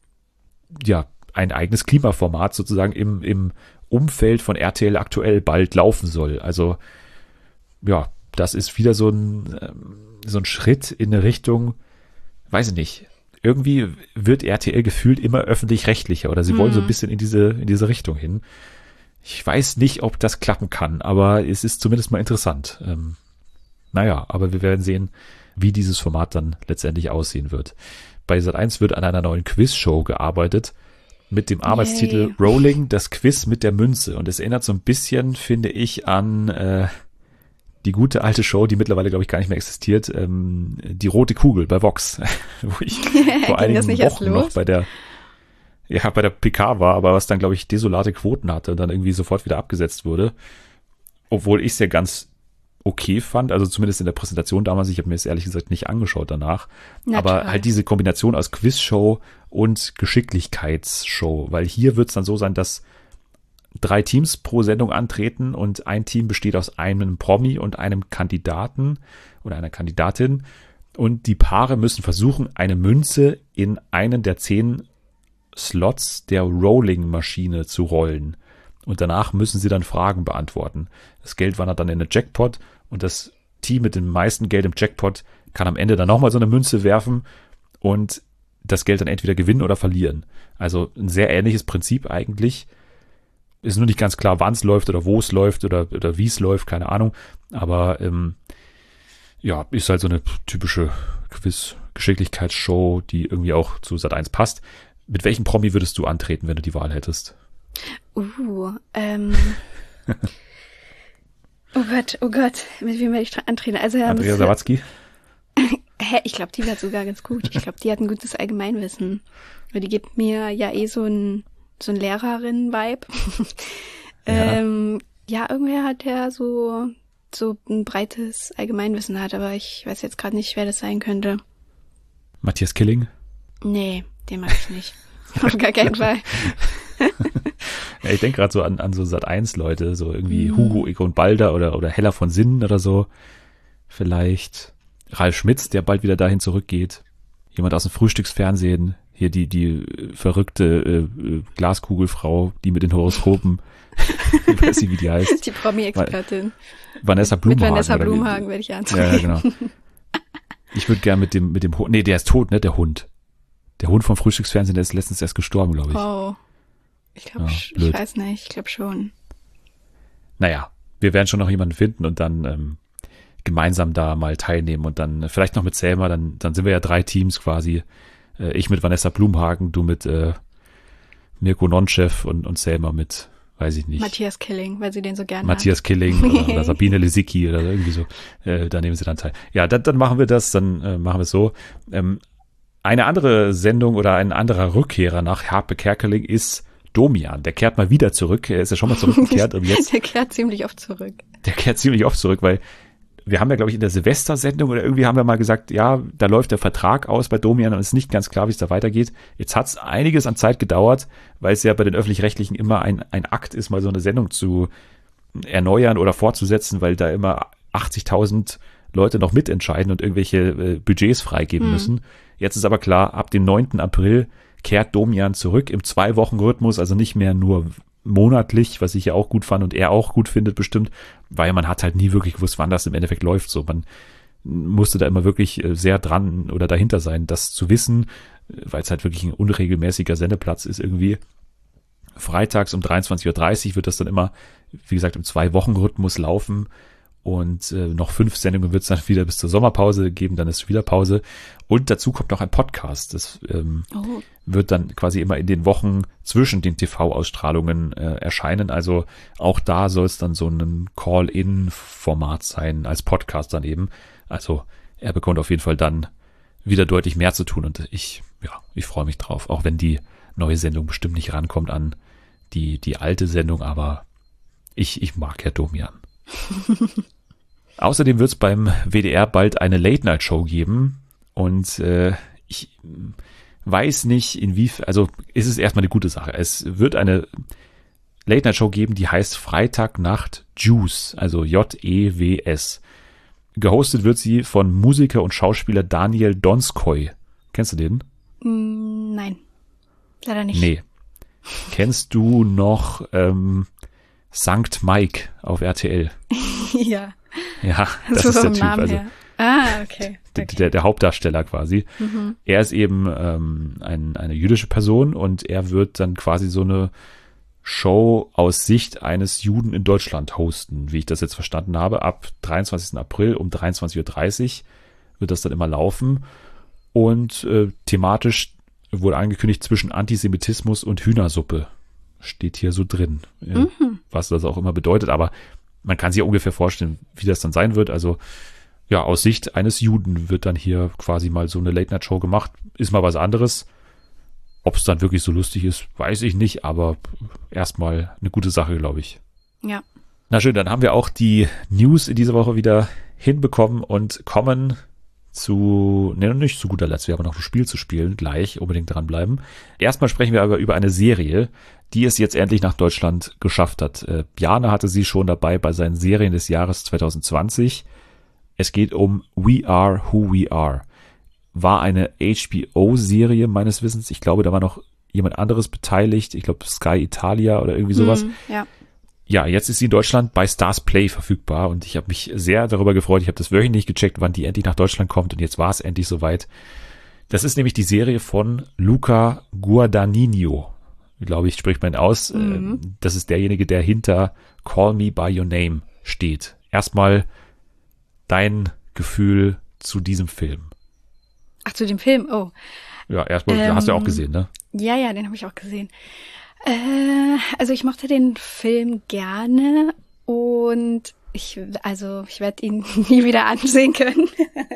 ja ein eigenes Klimaformat sozusagen im, im Umfeld von R T L aktuell bald laufen soll. Also ja, das ist wieder so ein, so ein Schritt in eine Richtung, weiß ich nicht, irgendwie wird R T L gefühlt immer öffentlich-rechtlicher oder sie mhm. wollen so ein bisschen in diese, in diese Richtung hin. Ich weiß nicht, ob das klappen kann, aber es ist zumindest mal interessant. Ähm, naja, aber wir werden sehen, wie dieses Format dann letztendlich aussehen wird. Bei Sat eins wird an einer neuen Quizshow gearbeitet mit dem Arbeitstitel Yay. Rolling, das Quiz mit der Münze. Und es erinnert so ein bisschen, finde ich, an äh, die gute alte Show, die mittlerweile, glaube ich, gar nicht mehr existiert, ähm, die rote Kugel bei Vox, wo ich vor einigen Wochen noch bei der ja, bei der P K war, aber was dann, glaube ich, desolate Quoten hatte und dann irgendwie sofort wieder abgesetzt wurde. Obwohl ich es ja ganz okay fand, also zumindest in der Präsentation damals, ich habe mir es ehrlich gesagt nicht angeschaut danach, Na, aber toll. Halt diese Kombination aus Quizshow und Geschicklichkeitsshow, weil hier wird es dann so sein, dass drei Teams pro Sendung antreten und ein Team besteht aus einem Promi und einem Kandidaten oder einer Kandidatin und die Paare müssen versuchen, eine Münze in einen der zehn Slots der Rolling-Maschine zu rollen. Und danach müssen sie dann Fragen beantworten. Das Geld wandert dann in den Jackpot und das Team mit dem meisten Geld im Jackpot kann am Ende dann nochmal so eine Münze werfen und das Geld dann entweder gewinnen oder verlieren. Also ein sehr ähnliches Prinzip eigentlich. Ist nur nicht ganz klar, wann es läuft oder wo es läuft oder, oder wie es läuft, keine Ahnung. Aber ähm, ja, ist halt so eine typische Quiz-Geschicklichkeitsshow, die irgendwie auch zu Sat eins passt. Mit welchem Promi würdest du antreten, wenn du die Wahl hättest? Uh, ähm. oh Gott, oh Gott, mit wem werde ich antreten? Also, Andrea ähm, Sawatzki? Hä, ich glaube, die wäre sogar ganz gut. Ich glaube, die hat ein gutes Allgemeinwissen. Weil die gibt mir ja eh so ein, so ein Lehrerin-Vibe. ja. ähm, ja, irgendwer hat ja so, so ein breites Allgemeinwissen hat, aber ich weiß jetzt gerade nicht, wer das sein könnte. Matthias Killing? Nee, den mag ich nicht. Auf gar keinen Fall. Ja, ich denke gerade so an, an so Sat eins Leute, so irgendwie mhm. Hugo Egon Balder oder, oder Hella von Sinnen oder so. Vielleicht Ralf Schmitz, der bald wieder dahin zurückgeht. Jemand aus dem Frühstücksfernsehen. Hier die, die verrückte äh, Glaskugelfrau, die mit den Horoskopen. Ich weiß nicht, wie die heißt. Die Promi-Expertin. Vanessa Blumhagen. Mit Vanessa Blumhagen werde ich antreten. Ja, genau. Ich würde gerne mit dem, mit dem Hund, nee, der ist tot, ne, der Hund. Der Hund vom Frühstücksfernsehen, der ist letztens erst gestorben, glaube ich. Oh. Ich glaube, ja, ich weiß nicht, ich glaube schon. Naja, wir werden schon noch jemanden finden und dann ähm, gemeinsam da mal teilnehmen und dann äh, vielleicht noch mit Selma, dann, dann sind wir ja drei Teams quasi. Äh, ich mit Vanessa Blumhagen, du mit äh, Mirko Nonchev und, und Selma mit, weiß ich nicht. Matthias Killing, weil sie den so gerne Matthias hat. Killing oder, oder Sabine Lisicki oder irgendwie so. Äh, da nehmen sie dann teil. Ja, dann, dann machen wir das, dann äh, machen wir es so. Ähm, eine andere Sendung oder ein anderer Rückkehrer nach Harpe Kerkeling ist Domian, der kehrt mal wieder zurück. Er ist ja schon mal zurückgekehrt. Und jetzt, der kehrt ziemlich oft zurück. Der kehrt ziemlich oft zurück, weil wir haben ja, glaube ich, in der Silvestersendung oder irgendwie haben wir mal gesagt, ja, da läuft der Vertrag aus bei Domian und es ist nicht ganz klar, wie es da weitergeht. Jetzt hat es einiges an Zeit gedauert, weil es ja bei den Öffentlich-Rechtlichen immer ein, ein Akt ist, mal so eine Sendung zu erneuern oder fortzusetzen, weil da immer achtzigtausend Leute noch mitentscheiden und irgendwelche äh, Budgets freigeben mhm. müssen. Jetzt ist aber klar, ab dem neunten April kehrt Domian zurück im Zwei-Wochen-Rhythmus, also nicht mehr nur monatlich, was ich ja auch gut fand und er auch gut findet bestimmt, weil man hat halt nie wirklich gewusst, wann das im Endeffekt läuft. So, man musste da immer wirklich sehr dran oder dahinter sein, das zu wissen, weil es halt wirklich ein unregelmäßiger Sendeplatz ist irgendwie. Freitags um dreiundzwanzig Uhr dreißig wird das dann immer, wie gesagt, im Zwei-Wochen-Rhythmus laufen. Und äh, noch fünf Sendungen wird es dann wieder bis zur Sommerpause geben, dann ist wieder Pause. Und dazu kommt noch ein Podcast. Das ähm, oh. wird dann quasi immer in den Wochen zwischen den T V-Ausstrahlungen äh, erscheinen. Also auch da soll es dann so ein Call-In-Format sein, als Podcast dann eben. Also er bekommt auf jeden Fall dann wieder deutlich mehr zu tun. Und ich, ja, ich freue mich drauf. Auch wenn die neue Sendung bestimmt nicht rankommt an die, die alte Sendung. Aber ich, ich mag Herr Domian. Außerdem wird es beim W D R bald eine Late-Night-Show geben und äh, ich weiß nicht, inwiefern, also ist es erstmal eine gute Sache. Es wird eine Late-Night-Show geben, die heißt Freitagnacht Juice, also J E W S. Gehostet wird sie von Musiker und Schauspieler Daniel Donskoy. Kennst du den? Nein, leider nicht. Nee. Kennst du noch ähm, Sankt Mike auf R T L? Ja. Ja, das so ist der vom Typ. Namen Also her. Ah, okay. okay. Der, der Hauptdarsteller quasi. Mhm. Er ist eben ähm, ein, eine jüdische Person und er wird dann quasi so eine Show aus Sicht eines Juden in Deutschland hosten, wie ich das jetzt verstanden habe. Ab dreiundzwanzigsten April um dreiundzwanzig Uhr dreißig wird das dann immer laufen. Und äh, thematisch wurde angekündigt zwischen Antisemitismus und Hühnersuppe. Steht hier so drin, mhm. was das auch immer bedeutet. Aber man kann sich ja ungefähr vorstellen, wie das dann sein wird. Also ja, aus Sicht eines Juden wird dann hier quasi mal so eine Late-Night-Show gemacht. Ist mal was anderes. Ob es dann wirklich so lustig ist, weiß ich nicht. Aber erstmal eine gute Sache, glaube ich. Ja. Na schön, dann haben wir auch die News in dieser Woche wieder hinbekommen und kommen zu, ne, nicht zu guter Letzt, wir haben noch ein Spiel zu spielen, gleich, unbedingt dranbleiben. Erstmal sprechen wir aber über eine Serie, die es jetzt endlich nach Deutschland geschafft hat. Äh, Bjarne hatte sie schon dabei bei seinen Serien des Jahres zwanzig zwanzig. Es geht um We Are Who We Are. War eine H B O-Serie meines Wissens. Ich glaube, da war noch jemand anderes beteiligt. Ich glaube, Sky Italia oder irgendwie sowas. Mm, ja. Ja, jetzt ist sie in Deutschland bei Stars Play verfügbar und ich habe mich sehr darüber gefreut. Ich habe das wöchentlich gecheckt, wann die endlich nach Deutschland kommt und jetzt war es endlich soweit. Das ist nämlich die Serie von Luca Guadagnino. Glaube ich, spricht man ihn aus. Mhm. Das ist derjenige, der hinter Call Me By Your Name steht. Erstmal dein Gefühl zu diesem Film. Ach, zu dem Film? Oh. Ja, erstmal, ähm, hast du ja auch gesehen, ne? Ja, ja, den habe ich auch gesehen. Äh, also ich mochte den Film gerne und ich, also ich werde ihn nie wieder ansehen können.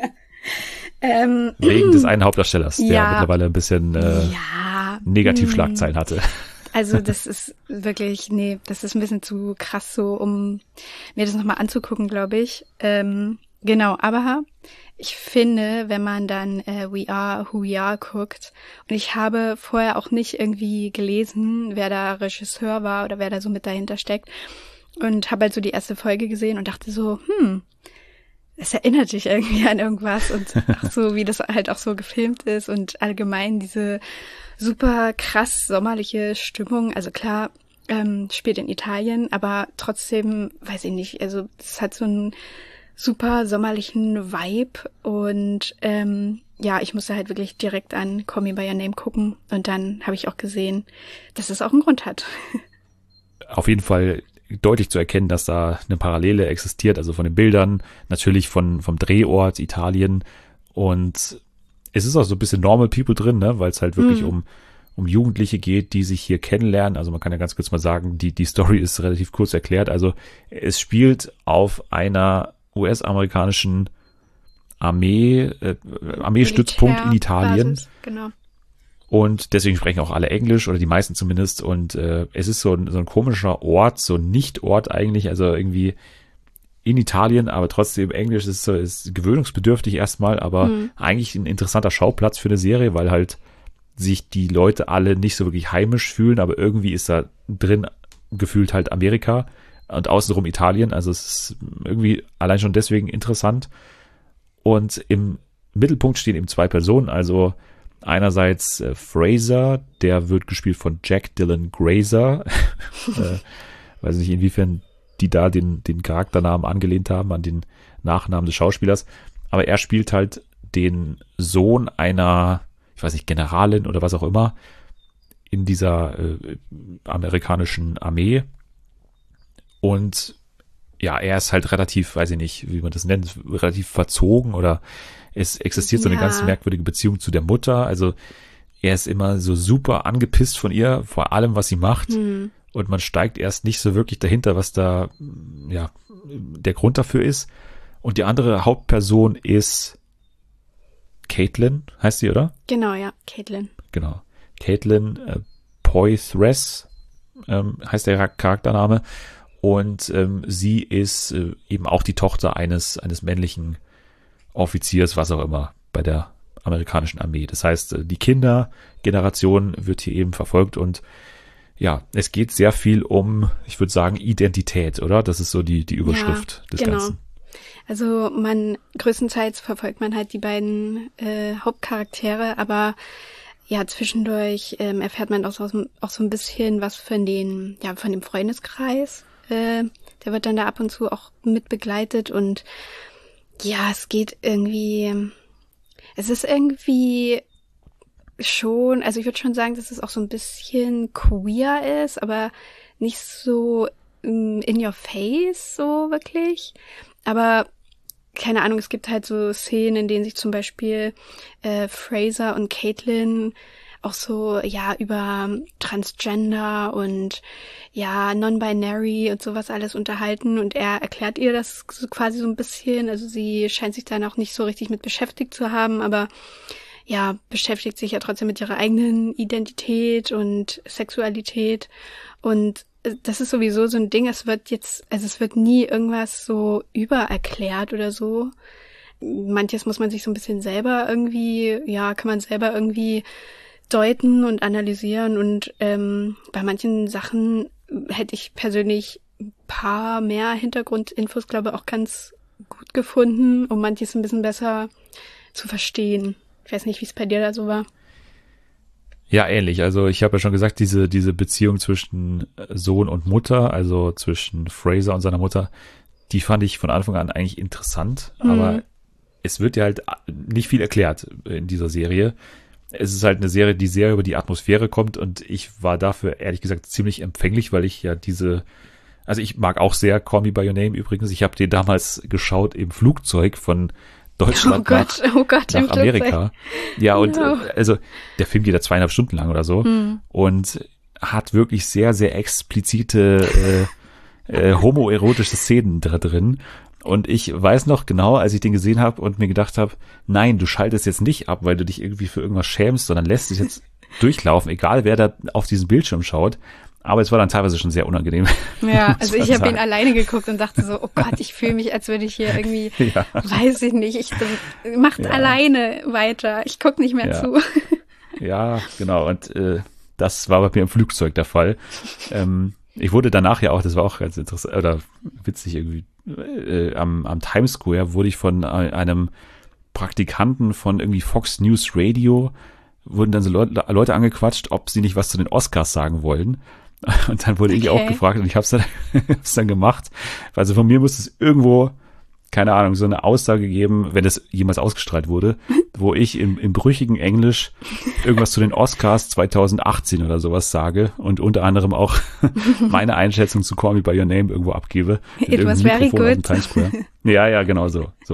ähm, Wegen des einen Hauptdarstellers, der ja, mittlerweile ein bisschen äh, ja, Negativschlagzeilen hatte. Also das ist wirklich, nee, das ist ein bisschen zu krass so, um mir das nochmal anzugucken, glaube ich. Ähm, genau, aber ich finde, wenn man dann äh, We Are Who We Are guckt, und ich habe vorher auch nicht irgendwie gelesen, wer da Regisseur war oder wer da so mit dahinter steckt, und habe halt so die erste Folge gesehen und dachte so, hm, es erinnert dich irgendwie an irgendwas und auch so, wie das halt auch so gefilmt ist und allgemein diese super krass sommerliche Stimmung. Also klar, ähm, spielt in Italien, aber trotzdem, weiß ich nicht, also es hat so einen super sommerlichen Vibe und ähm, ja, ich musste halt wirklich direkt an Call Me By Your Name gucken und dann habe ich auch gesehen, dass es auch einen Grund hat. Auf jeden Fall deutlich zu erkennen, dass da eine Parallele existiert, also von den Bildern, natürlich von vom Drehort Italien und es ist auch so ein bisschen Normal People drin, ne, weil es halt wirklich mhm. um um Jugendliche geht, die sich hier kennenlernen. Also man kann ja ganz kurz mal sagen, die die Story ist relativ kurz erklärt. Also es spielt auf einer U S-amerikanischen Armee äh, Armeestützpunkt in Italien. Basis, genau. Und deswegen sprechen auch alle Englisch oder die meisten zumindest. Und äh, es ist so ein, so ein komischer Ort, so ein Nicht-Ort eigentlich. Also irgendwie in Italien, aber trotzdem Englisch ist, so- ist gewöhnungsbedürftig erstmal, aber Mhm. eigentlich ein interessanter Schauplatz für eine Serie, weil halt sich die Leute alle nicht so wirklich heimisch fühlen, aber irgendwie ist da drin gefühlt halt Amerika und außenrum Italien. Also es ist irgendwie allein schon deswegen interessant. Und im Mittelpunkt stehen eben zwei Personen. Also einerseits äh, Fraser, der wird gespielt von Jack Dylan Grazer. äh, weiß nicht, inwiefern die da den, den Charakternamen angelehnt haben an den Nachnamen des Schauspielers. Aber er spielt halt den Sohn einer, ich weiß nicht, Generalin oder was auch immer in dieser äh, amerikanischen Armee. Und ja, er ist halt relativ, weiß ich nicht, wie man das nennt, relativ verzogen oder es existiert so eine Ja. ganz merkwürdige Beziehung zu der Mutter. Also er ist immer so super angepisst von ihr, vor allem, was sie macht. Hm. Und man steigt erst nicht so wirklich dahinter, was da, ja, der Grund dafür ist. Und die andere Hauptperson ist Caitlin, heißt sie, oder? Genau, ja, Caitlin. Genau. Caitlin äh, Poitras ähm, heißt der Charaktername. Und ähm, sie ist äh, eben auch die Tochter eines, eines männlichen Offiziers, was auch immer, bei der amerikanischen Armee. Das heißt, äh, die Kindergeneration wird hier eben verfolgt und ja, es geht sehr viel um, ich würde sagen, Identität, oder? Das ist so die, die Überschrift des genau. Ganzen. Also man, größtenteils verfolgt man halt die beiden äh, Hauptcharaktere, aber ja, zwischendurch ähm, erfährt man auch so, auch so ein bisschen was von den, ja, von dem Freundeskreis. Äh, der wird dann da ab und zu auch mit begleitet und ja, es geht irgendwie, es ist irgendwie schon, also ich würde schon sagen, dass es auch so ein bisschen queer ist, aber nicht so ähm, in your face so wirklich. Aber keine Ahnung, es gibt halt so Szenen, in denen sich zum Beispiel äh, Fraser und Caitlin auch so, ja, über Transgender und ja, non-binary und sowas alles unterhalten und er erklärt ihr das so quasi so ein bisschen, also sie scheint sich dann auch nicht so richtig mit beschäftigt zu haben, aber ja, beschäftigt sich ja trotzdem mit ihrer eigenen Identität und Sexualität und das ist sowieso so ein Ding, es wird jetzt, also es wird nie irgendwas so übererklärt oder so. Manches muss man sich so ein bisschen selber irgendwie, ja, kann man selber irgendwie deuten und analysieren und ähm, bei manchen Sachen hätte ich persönlich ein paar mehr Hintergrundinfos, glaube ich, auch ganz gut gefunden, um manches ein bisschen besser zu verstehen. Ich weiß nicht, wie es bei dir da so war. Ja, ähnlich. Also ich habe ja schon gesagt, diese, diese Beziehung zwischen Sohn und Mutter, also zwischen Fraser und seiner Mutter, die fand ich von Anfang an eigentlich interessant, Mhm. aber es wird ja halt nicht viel erklärt in dieser Serie. Es ist halt eine Serie, die sehr über die Atmosphäre kommt und ich war dafür ehrlich gesagt ziemlich empfänglich, weil ich ja diese, also ich mag auch sehr Call Me By Your Name übrigens. Ich habe den damals geschaut im Flugzeug von Deutschland Oh Gott, nach, oh Gott, im nach Amerika. Ja, und No. äh, also der Film geht ja zweieinhalb Stunden lang oder so Mhm. und hat wirklich sehr, sehr explizite äh, äh, homoerotische Szenen da drin. Und ich weiß noch genau, als ich den gesehen habe und mir gedacht habe, nein, du schaltest jetzt nicht ab, weil du dich irgendwie für irgendwas schämst, sondern lässt dich jetzt durchlaufen, egal wer da auf diesen Bildschirm schaut. Aber es war dann teilweise schon sehr unangenehm. Ja, muss also man ich habe sagen. ihn alleine geguckt und dachte so, oh Gott, ich fühle mich, als würde ich hier irgendwie, Ja. weiß ich nicht, ich das, macht Ja. alleine weiter. Ich guck nicht mehr Ja. zu. Ja, genau. Und äh, das war bei mir im Flugzeug der Fall. Ähm, ich wurde danach ja auch, das war auch ganz interessant oder witzig irgendwie, äh, am, am Times Square wurde ich von äh, einem Praktikanten von irgendwie Fox News Radio, wurden dann so Leute, Leute angequatscht, ob sie nicht was zu den Oscars sagen wollen. Und dann wurde ich Okay. auch gefragt und ich habe es dann, hab's dann gemacht. Also von mir muss es irgendwo, keine Ahnung, so eine Aussage geben, wenn es jemals ausgestrahlt wurde, wo ich im, im brüchigen Englisch irgendwas zu den Oscars zwanzig achtzehn oder sowas sage und unter anderem auch meine Einschätzung zu Call Me By Your Name irgendwo abgebe. Mit It was irgendeinem very Mikrofon auf dem good. Times Square. Ja, ja, genau so. so.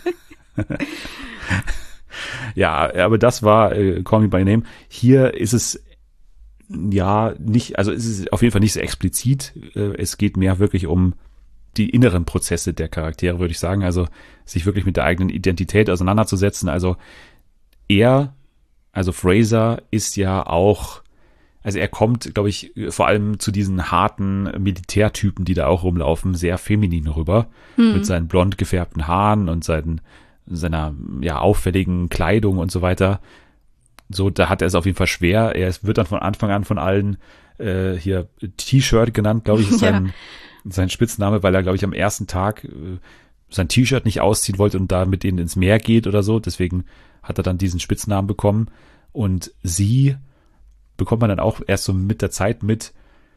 Ja, aber das war äh, Call Me By Your Name. Hier ist es ja nicht, also es ist auf jeden Fall nicht so explizit. Äh, es geht mehr wirklich um die inneren Prozesse der Charaktere, würde ich sagen. Also sich wirklich mit der eigenen Identität auseinanderzusetzen. Also er, also Fraser, ist ja auch, Also er kommt, glaube ich, vor allem zu diesen harten Militärtypen, die da auch rumlaufen, sehr feminin rüber. Mhm. Mit seinen blond gefärbten Haaren und seinen, seiner ja auffälligen Kleidung und so weiter. So, da hat er es auf jeden Fall schwer. Er wird dann von Anfang an von allen äh, hier T-Shirt genannt, glaube ich, ist sein, ja. sein Spitzname, weil er, glaube ich, am ersten Tag äh, sein T-Shirt nicht ausziehen wollte und da mit denen ins Meer geht oder so. Deswegen hat er dann diesen Spitznamen bekommen. Und sie bekommt man dann auch erst so mit der Zeit mit,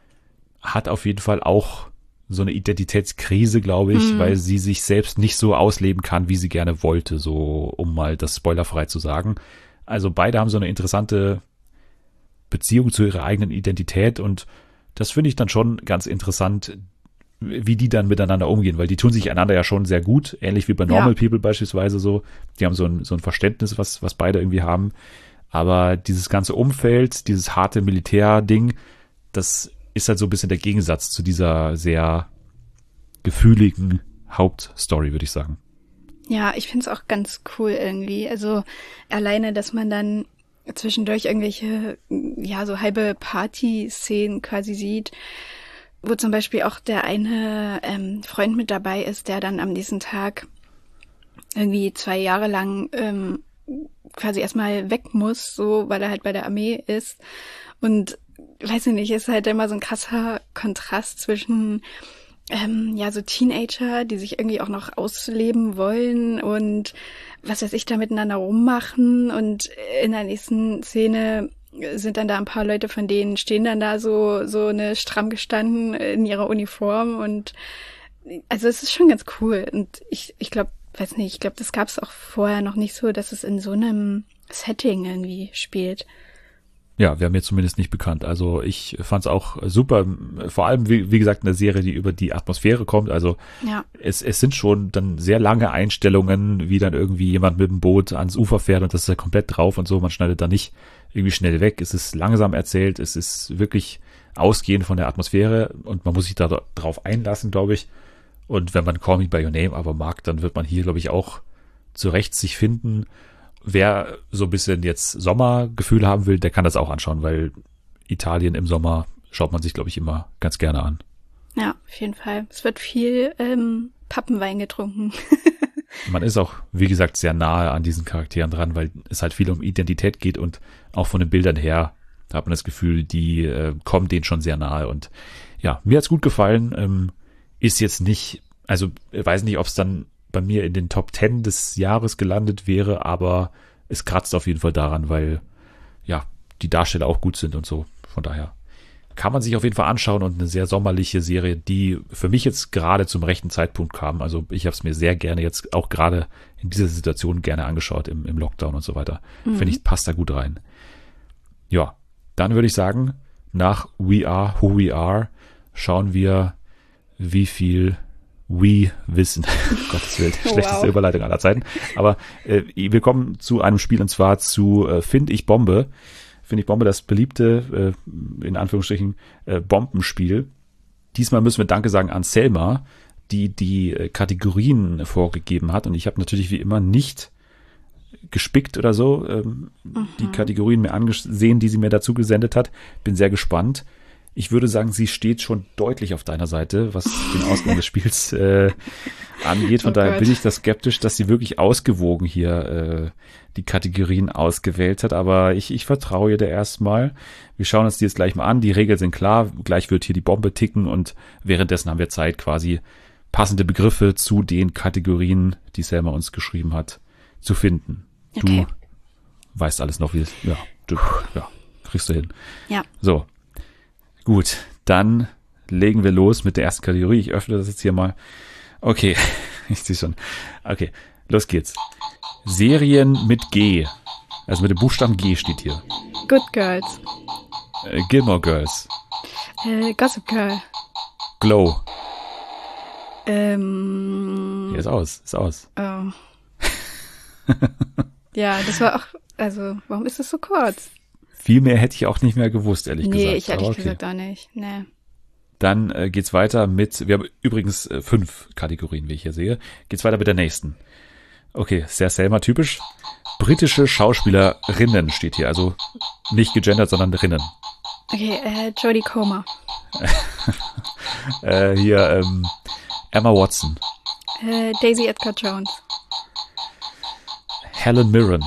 hat auf jeden Fall auch so eine Identitätskrise, glaube ich, mhm. weil sie sich selbst nicht so ausleben kann, wie sie gerne wollte, so um mal das spoilerfrei zu sagen. Also beide haben so eine interessante Beziehung zu ihrer eigenen Identität und das finde ich dann schon ganz interessant, wie die dann miteinander umgehen, weil die tun sich einander ja schon sehr gut, ähnlich wie bei Normal ja. People beispielsweise so. Die haben so ein, so ein Verständnis, was, was beide irgendwie haben. Aber dieses ganze Umfeld, dieses harte Militärding, das ist halt so ein bisschen der Gegensatz zu dieser sehr gefühligen Hauptstory, würde ich sagen. Ja, ich finde es auch ganz cool irgendwie. Also alleine, dass man dann zwischendurch irgendwelche, ja, so halbe Party-Szenen quasi sieht, wo zum Beispiel auch der eine ähm, Freund mit dabei ist, der dann am nächsten Tag irgendwie zwei Jahre lang ähm, quasi erstmal weg muss, so, weil er halt bei der Armee ist. Und weiß ich nicht, ist halt immer so ein krasser Kontrast zwischen ähm, ja, so Teenager, die sich irgendwie auch noch ausleben wollen und was weiß ich, da miteinander rummachen und in der nächsten Szene sind dann da ein paar Leute von denen stehen dann da so, so eine stramm gestanden in ihrer Uniform und also es ist schon ganz cool und ich, ich glaube, weiß nicht, ich glaube, das gab es auch vorher noch nicht so, dass es in so einem Setting irgendwie spielt. Ja, wäre mir zumindest nicht bekannt. Also ich fand es auch super, vor allem, wie, wie gesagt, eine Serie, die über die Atmosphäre kommt. Also ja. es, es sind schon dann sehr lange Einstellungen, wie dann irgendwie jemand mit dem Boot ans Ufer fährt und das ist ja komplett drauf und so. Man schneidet da nicht irgendwie schnell weg. Es ist langsam erzählt, es ist wirklich ausgehend von der Atmosphäre und man muss sich da drauf einlassen, glaube ich. Und wenn man Call Me By Your Name aber mag, dann wird man hier, glaube ich, auch zurecht sich finden. Wer so ein bisschen jetzt Sommergefühl haben will, der kann das auch anschauen, weil Italien im Sommer schaut man sich, glaube ich, immer ganz gerne an. Ja, auf jeden Fall. Es wird viel ähm, Pappenwein getrunken. Man ist auch, wie gesagt, sehr nahe an diesen Charakteren dran, weil es halt viel um Identität geht und auch von den Bildern her hat man das Gefühl, die äh, kommen denen schon sehr nahe. Und ja, mir hat's gut gefallen. Ähm, ist jetzt nicht, also ich weiß nicht, ob es dann bei mir in den Top Ten des Jahres gelandet wäre, aber es kratzt auf jeden Fall daran, weil ja, die Darsteller auch gut sind und so. Von daher kann man sich auf jeden Fall anschauen und eine sehr sommerliche Serie, die für mich jetzt gerade zum rechten Zeitpunkt kam. Also ich habe es mir sehr gerne jetzt auch gerade in dieser Situation gerne angeschaut im, im Lockdown und so weiter. Mhm. Finde ich, passt da gut rein. Ja, dann würde ich sagen, nach We Are Who We Are schauen wir, wie viel We wissen. Gottes Willen, schlechteste wow. Überleitung aller Zeiten. Aber äh, wir kommen zu einem Spiel und zwar zu äh, Find ich Bombe. Find ich Bombe, das beliebte, äh, in Anführungsstrichen, äh, Bombenspiel. Diesmal müssen wir Danke sagen an Selma, die die äh, Kategorien vorgegeben hat. Und ich habe natürlich wie immer nicht gespickt oder so ähm, mhm. die Kategorien mir angesehen, die sie mir dazu gesendet hat. Bin sehr gespannt. Ich würde sagen, sie steht schon deutlich auf deiner Seite, was den Ausgang des Spiels äh, angeht. Von oh daher Gott. bin ich da skeptisch, dass sie wirklich ausgewogen hier äh, die Kategorien ausgewählt hat. Aber ich, ich vertraue ihr da erstmal. Wir schauen uns die jetzt gleich mal an. Die Regeln sind klar. Gleich wird hier die Bombe ticken und währenddessen haben wir Zeit, quasi passende Begriffe zu den Kategorien, die Selma uns geschrieben hat, zu finden. Okay. Du weißt alles noch, wie es, ja, du, ja, kriegst du hin. Ja. So. Gut, dann legen wir los mit der ersten Kategorie. Ich öffne das jetzt hier mal. Okay, ich sehe schon. Okay, los geht's. Serien mit G. Also mit dem Buchstaben G steht hier. Good Girls. Äh, Gilmore Girls. Äh, Gossip Girl. Glow. Ähm. Hier ist aus, ist aus. Oh. Ja, das war auch, also, warum ist das so kurz? Viel mehr hätte ich auch nicht mehr gewusst, ehrlich nee, gesagt. Nee, ich ehrlich okay. gesagt auch nicht. Nee. Dann äh, geht's weiter mit, wir haben übrigens äh, fünf Kategorien, wie ich hier sehe. Geht's weiter mit der nächsten. Okay, sehr Selma-typisch. Britische Schauspielerinnen steht hier, also nicht gegendert, sondern Rinnen. Okay, äh, Jodie Comer. äh, hier, ähm, Emma Watson. Äh, Daisy Edgar Jones. Helen Mirren.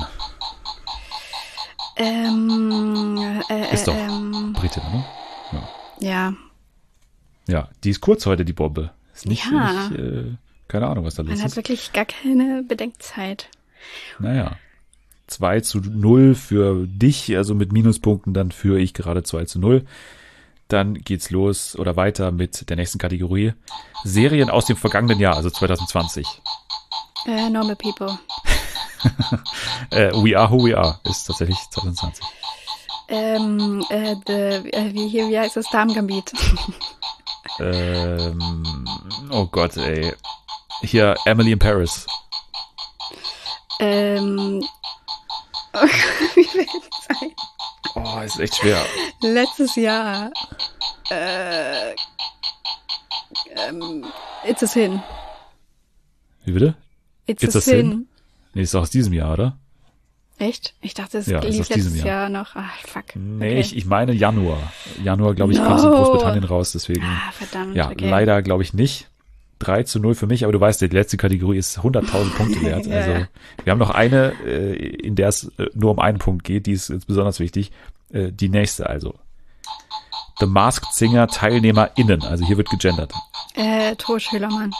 Ähm, äh, Ist doch ähm, Britin, ne? Ja. Ja. Ja, die ist kurz heute, die Bombe. Ist nicht, Ja. nicht äh, keine Ahnung, was da los Man hat ist. wirklich gar keine Bedenkzeit. Naja. zwei zu null für dich, also mit Minuspunkten, dann führe ich gerade zwei zu null. Dann geht's los oder weiter mit der nächsten Kategorie. Serien aus dem vergangenen Jahr, also zwanzig zwanzig. Äh, Normal People. äh, We Are Who We Are ist tatsächlich zwanzig zwanzig. Ähm, äh, the, äh, wie hier, wie heißt das? Damengambit. ähm, oh Gott, ey. Hier, Emily in Paris. ähm, wie viel Zeit? Oh, ist echt schwer. Letztes Jahr. Äh, ähm, It's a Sin. Wie bitte? It's, It's a, a Sin. Sin? Nee, ist doch aus diesem Jahr, oder? Echt? Ich dachte, es Ja, ist lief aus diesem letztes Jahr. Jahr noch. Ach, fuck. Nee, Okay. ich, ich meine Januar. Januar, glaube ich, No. kam es in Großbritannien raus, deswegen. Ah, verdammt. Ja, okay. leider glaube ich nicht. drei zu null für mich, aber du weißt, die letzte Kategorie ist hunderttausend Punkte wert. Ja, Also ja. wir haben noch eine, äh, in der es äh, nur um einen Punkt geht, die ist jetzt besonders wichtig. Äh, die nächste also. The Masked Singer TeilnehmerInnen, also hier wird gegendert. Äh, Tore Schülermann.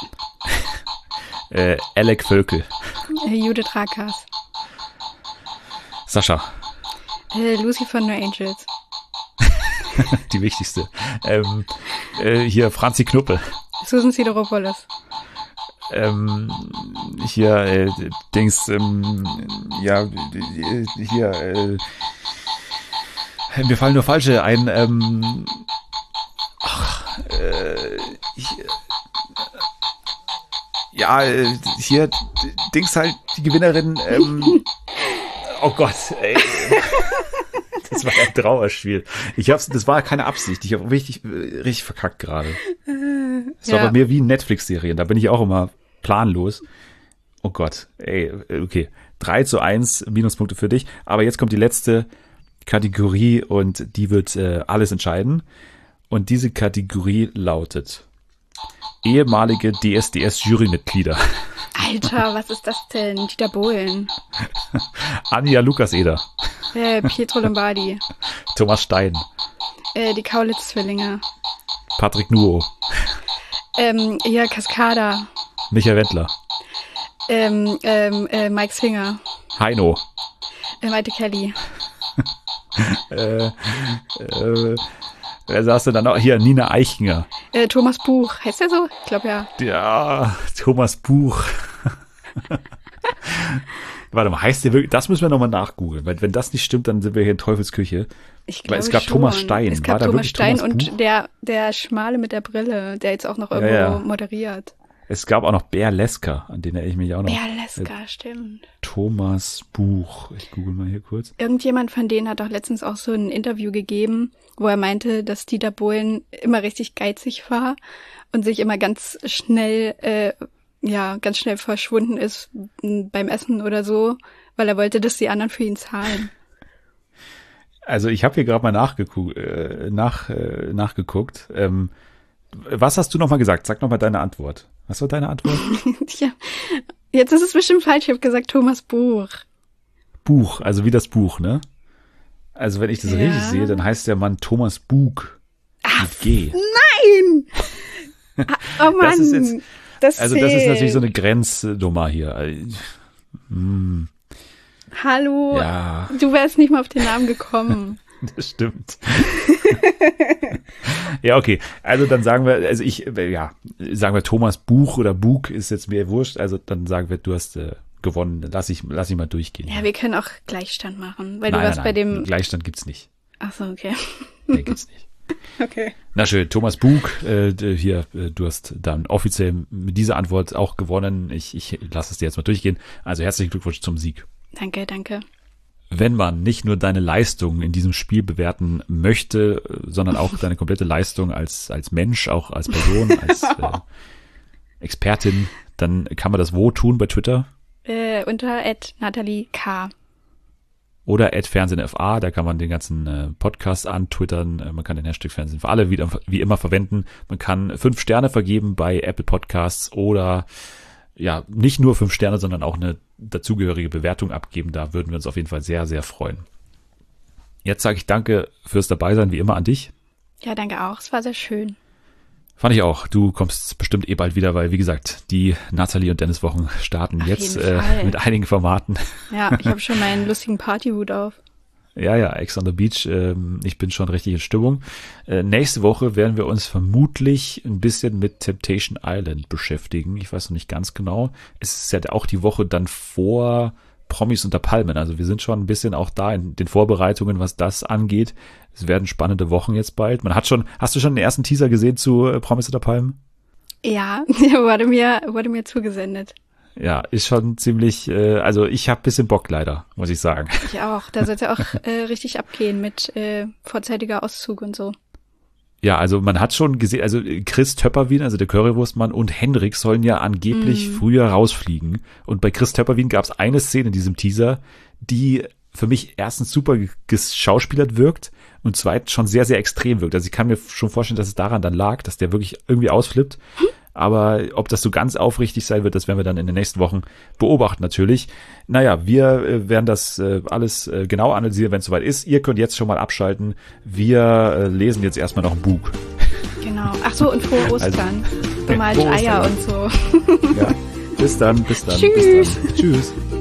Äh, Alec Völkel, Äh, Judith Rakers. Sascha, Äh, Lucy von No Angels. die wichtigste. Ähm, äh, hier Franzi Knuppel. Susan Sideropoulos. Ähm, hier, äh, Dings, ähm, ja, äh, hier, äh, mir fallen nur falsche ein, ähm, ach, äh, ich, ja, äh, hier, d- Dings halt, die Gewinnerin, ähm, oh Gott, ey. Das war ein Trauerspiel. Ich hab's, das war keine Absicht. Ich habe richtig, richtig verkackt gerade. Es war Ja. bei mir wie Netflix-Serien. Da bin ich auch immer planlos. Oh Gott, ey, okay. drei zu eins Minuspunkte für dich. Aber jetzt kommt die letzte Kategorie und die wird äh, alles entscheiden. Und diese Kategorie lautet ehemalige D S D S-Jurymitglieder. Alter, was ist das denn? Dieter Bohlen. Anja Lukas-Eder, Äh, Pietro Lombardi. Thomas Stein, Äh, die Kaulitz-Zwillinge. Patrick Nuo, Ähm, ja, Cascada. Michael Wendler, Ähm, ähm, äh, Mike Singer. Heino, Äh, Maite Kelly. äh, äh, wer saß denn dann noch? Hier, Nina Eichinger. Äh, Thomas Buch. Heißt der so? Ich glaube ja. Ja, Thomas Buch. Warte mal, heißt der wirklich, das müssen wir nochmal nachgoogeln, weil wenn das nicht stimmt, dann sind wir hier in Teufelsküche. Ich Weil glaube es gab schon. Thomas Stein. Es War gab da Thomas wirklich Stein Thomas Buch? und der, der Schmale mit der Brille, der jetzt auch noch irgendwo ja. moderiert. Es gab auch noch Bär Lesker, an den erinnere ich mich auch noch. Bär Lesker, stimmt. Thomas Buch. Ich google mal hier kurz. Irgendjemand von denen hat auch letztens auch so ein Interview gegeben, wo er meinte, dass Dieter Bohlen immer richtig geizig war und sich immer ganz schnell, äh, ja, ganz schnell verschwunden ist m, beim Essen oder so, weil er wollte, dass die anderen für ihn zahlen. Also ich habe hier gerade mal nachgeguckt. Äh, nach, äh, nachgeguckt. Ähm, was hast du nochmal gesagt? Sag nochmal deine Antwort. Was war deine Antwort? Ja, jetzt ist es bestimmt falsch, ich habe gesagt Thomas Buch. Buch, also wie das Buch, ne? Also wenn ich das Ja. richtig sehe, dann heißt der Mann Thomas Bug. Mit G. Nein! Ah, oh Mann, Das ist jetzt- das Also das ist natürlich so zählt. eine Grenznummer hier. Hm, Hallo, ja, du wärst nicht mal auf den Namen gekommen. das stimmt. Ja, okay. Also dann sagen wir, also ich, äh, ja, sagen wir Thomas Buch oder Bug ist jetzt mir wurscht. Also dann sagen wir, du hast äh, gewonnen. Lass ich, lass ich mal durchgehen. Ja, wir können auch Gleichstand machen, weil nein, du warst nein, bei nein. dem. Gleichstand gibt's nicht. Ach so, okay. Nee, gibt's nicht. Okay. Na schön, Thomas Bug, äh, d- hier, äh, du hast dann offiziell mit dieser Antwort auch gewonnen. Ich, ich lasse es dir jetzt mal durchgehen. Also herzlichen Glückwunsch zum Sieg. Danke, danke. Wenn man nicht nur deine Leistung in diesem Spiel bewerten möchte, äh, sondern auch deine komplette Leistung als, als Mensch, auch als Person, als äh, Expertin, dann kann man das wo tun bei Twitter? Äh, unter at Nathalie K. oder at FernsehenFA, da kann man den ganzen äh, Podcast antwittern, äh, man kann den Hashtag Fernsehen für alle wieder, wie immer verwenden, man kann fünf Sterne vergeben bei Apple Podcasts oder ja, nicht nur fünf Sterne, sondern auch eine dazugehörige Bewertung abgeben, da würden wir uns auf jeden Fall sehr, sehr freuen. Jetzt sage ich danke fürs Dabeisein, wie immer an dich. Ja, danke auch, es war sehr schön. Fand ich auch. Du kommst bestimmt eh bald wieder, weil, wie gesagt, die Nathalie und Dennis Wochen starten Auf jetzt jeden äh, Fall. mit einigen Formaten. Ja, ich habe schon meinen lustigen Partyhut auf. Ja, ja, Ex on the Beach. Ähm, ich bin schon richtig in Stimmung. Äh, nächste Woche werden wir uns vermutlich ein bisschen mit Temptation Island beschäftigen. Ich weiß noch nicht ganz genau. Es ist ja auch die Woche dann vor Promis unter Palmen. Also wir sind schon ein bisschen auch da in den Vorbereitungen, was das angeht. Es werden spannende Wochen jetzt bald. Man hat schon, hast du schon den ersten Teaser gesehen zu äh, Promis unter Palmen? Ja, der wurde mir, wurde mir zugesendet. Ja, ist schon ziemlich, äh, also ich habe ein bisschen Bock leider, muss ich sagen. Ich auch. Da sollte auch äh, richtig abgehen mit äh, vorzeitiger Auszug und so. Ja, also man hat schon gesehen, also Chris Töpperwien, also der Currywurstmann und Hendrik sollen ja angeblich mm. früher rausfliegen. Und bei Chris Töpperwien gab es eine Szene in diesem Teaser, die für mich erstens super geschauspielert wirkt und zweitens schon sehr, sehr extrem wirkt. Also ich kann mir schon vorstellen, dass es daran dann lag, dass der wirklich irgendwie ausflippt. Aber ob das so ganz aufrichtig sein wird, das werden wir dann in den nächsten Wochen beobachten natürlich. Naja, wir äh, werden das äh, alles äh, genau analysieren, wenn es soweit ist. Ihr könnt jetzt schon mal abschalten. Wir äh, lesen jetzt erstmal noch ein Buch. Genau. Ach so, und frohe Ostern. Also, Bemalte frohe Eier Ostern. und so. Ja, bis dann, bis dann. Tschüss. Bis dann. Tschüss.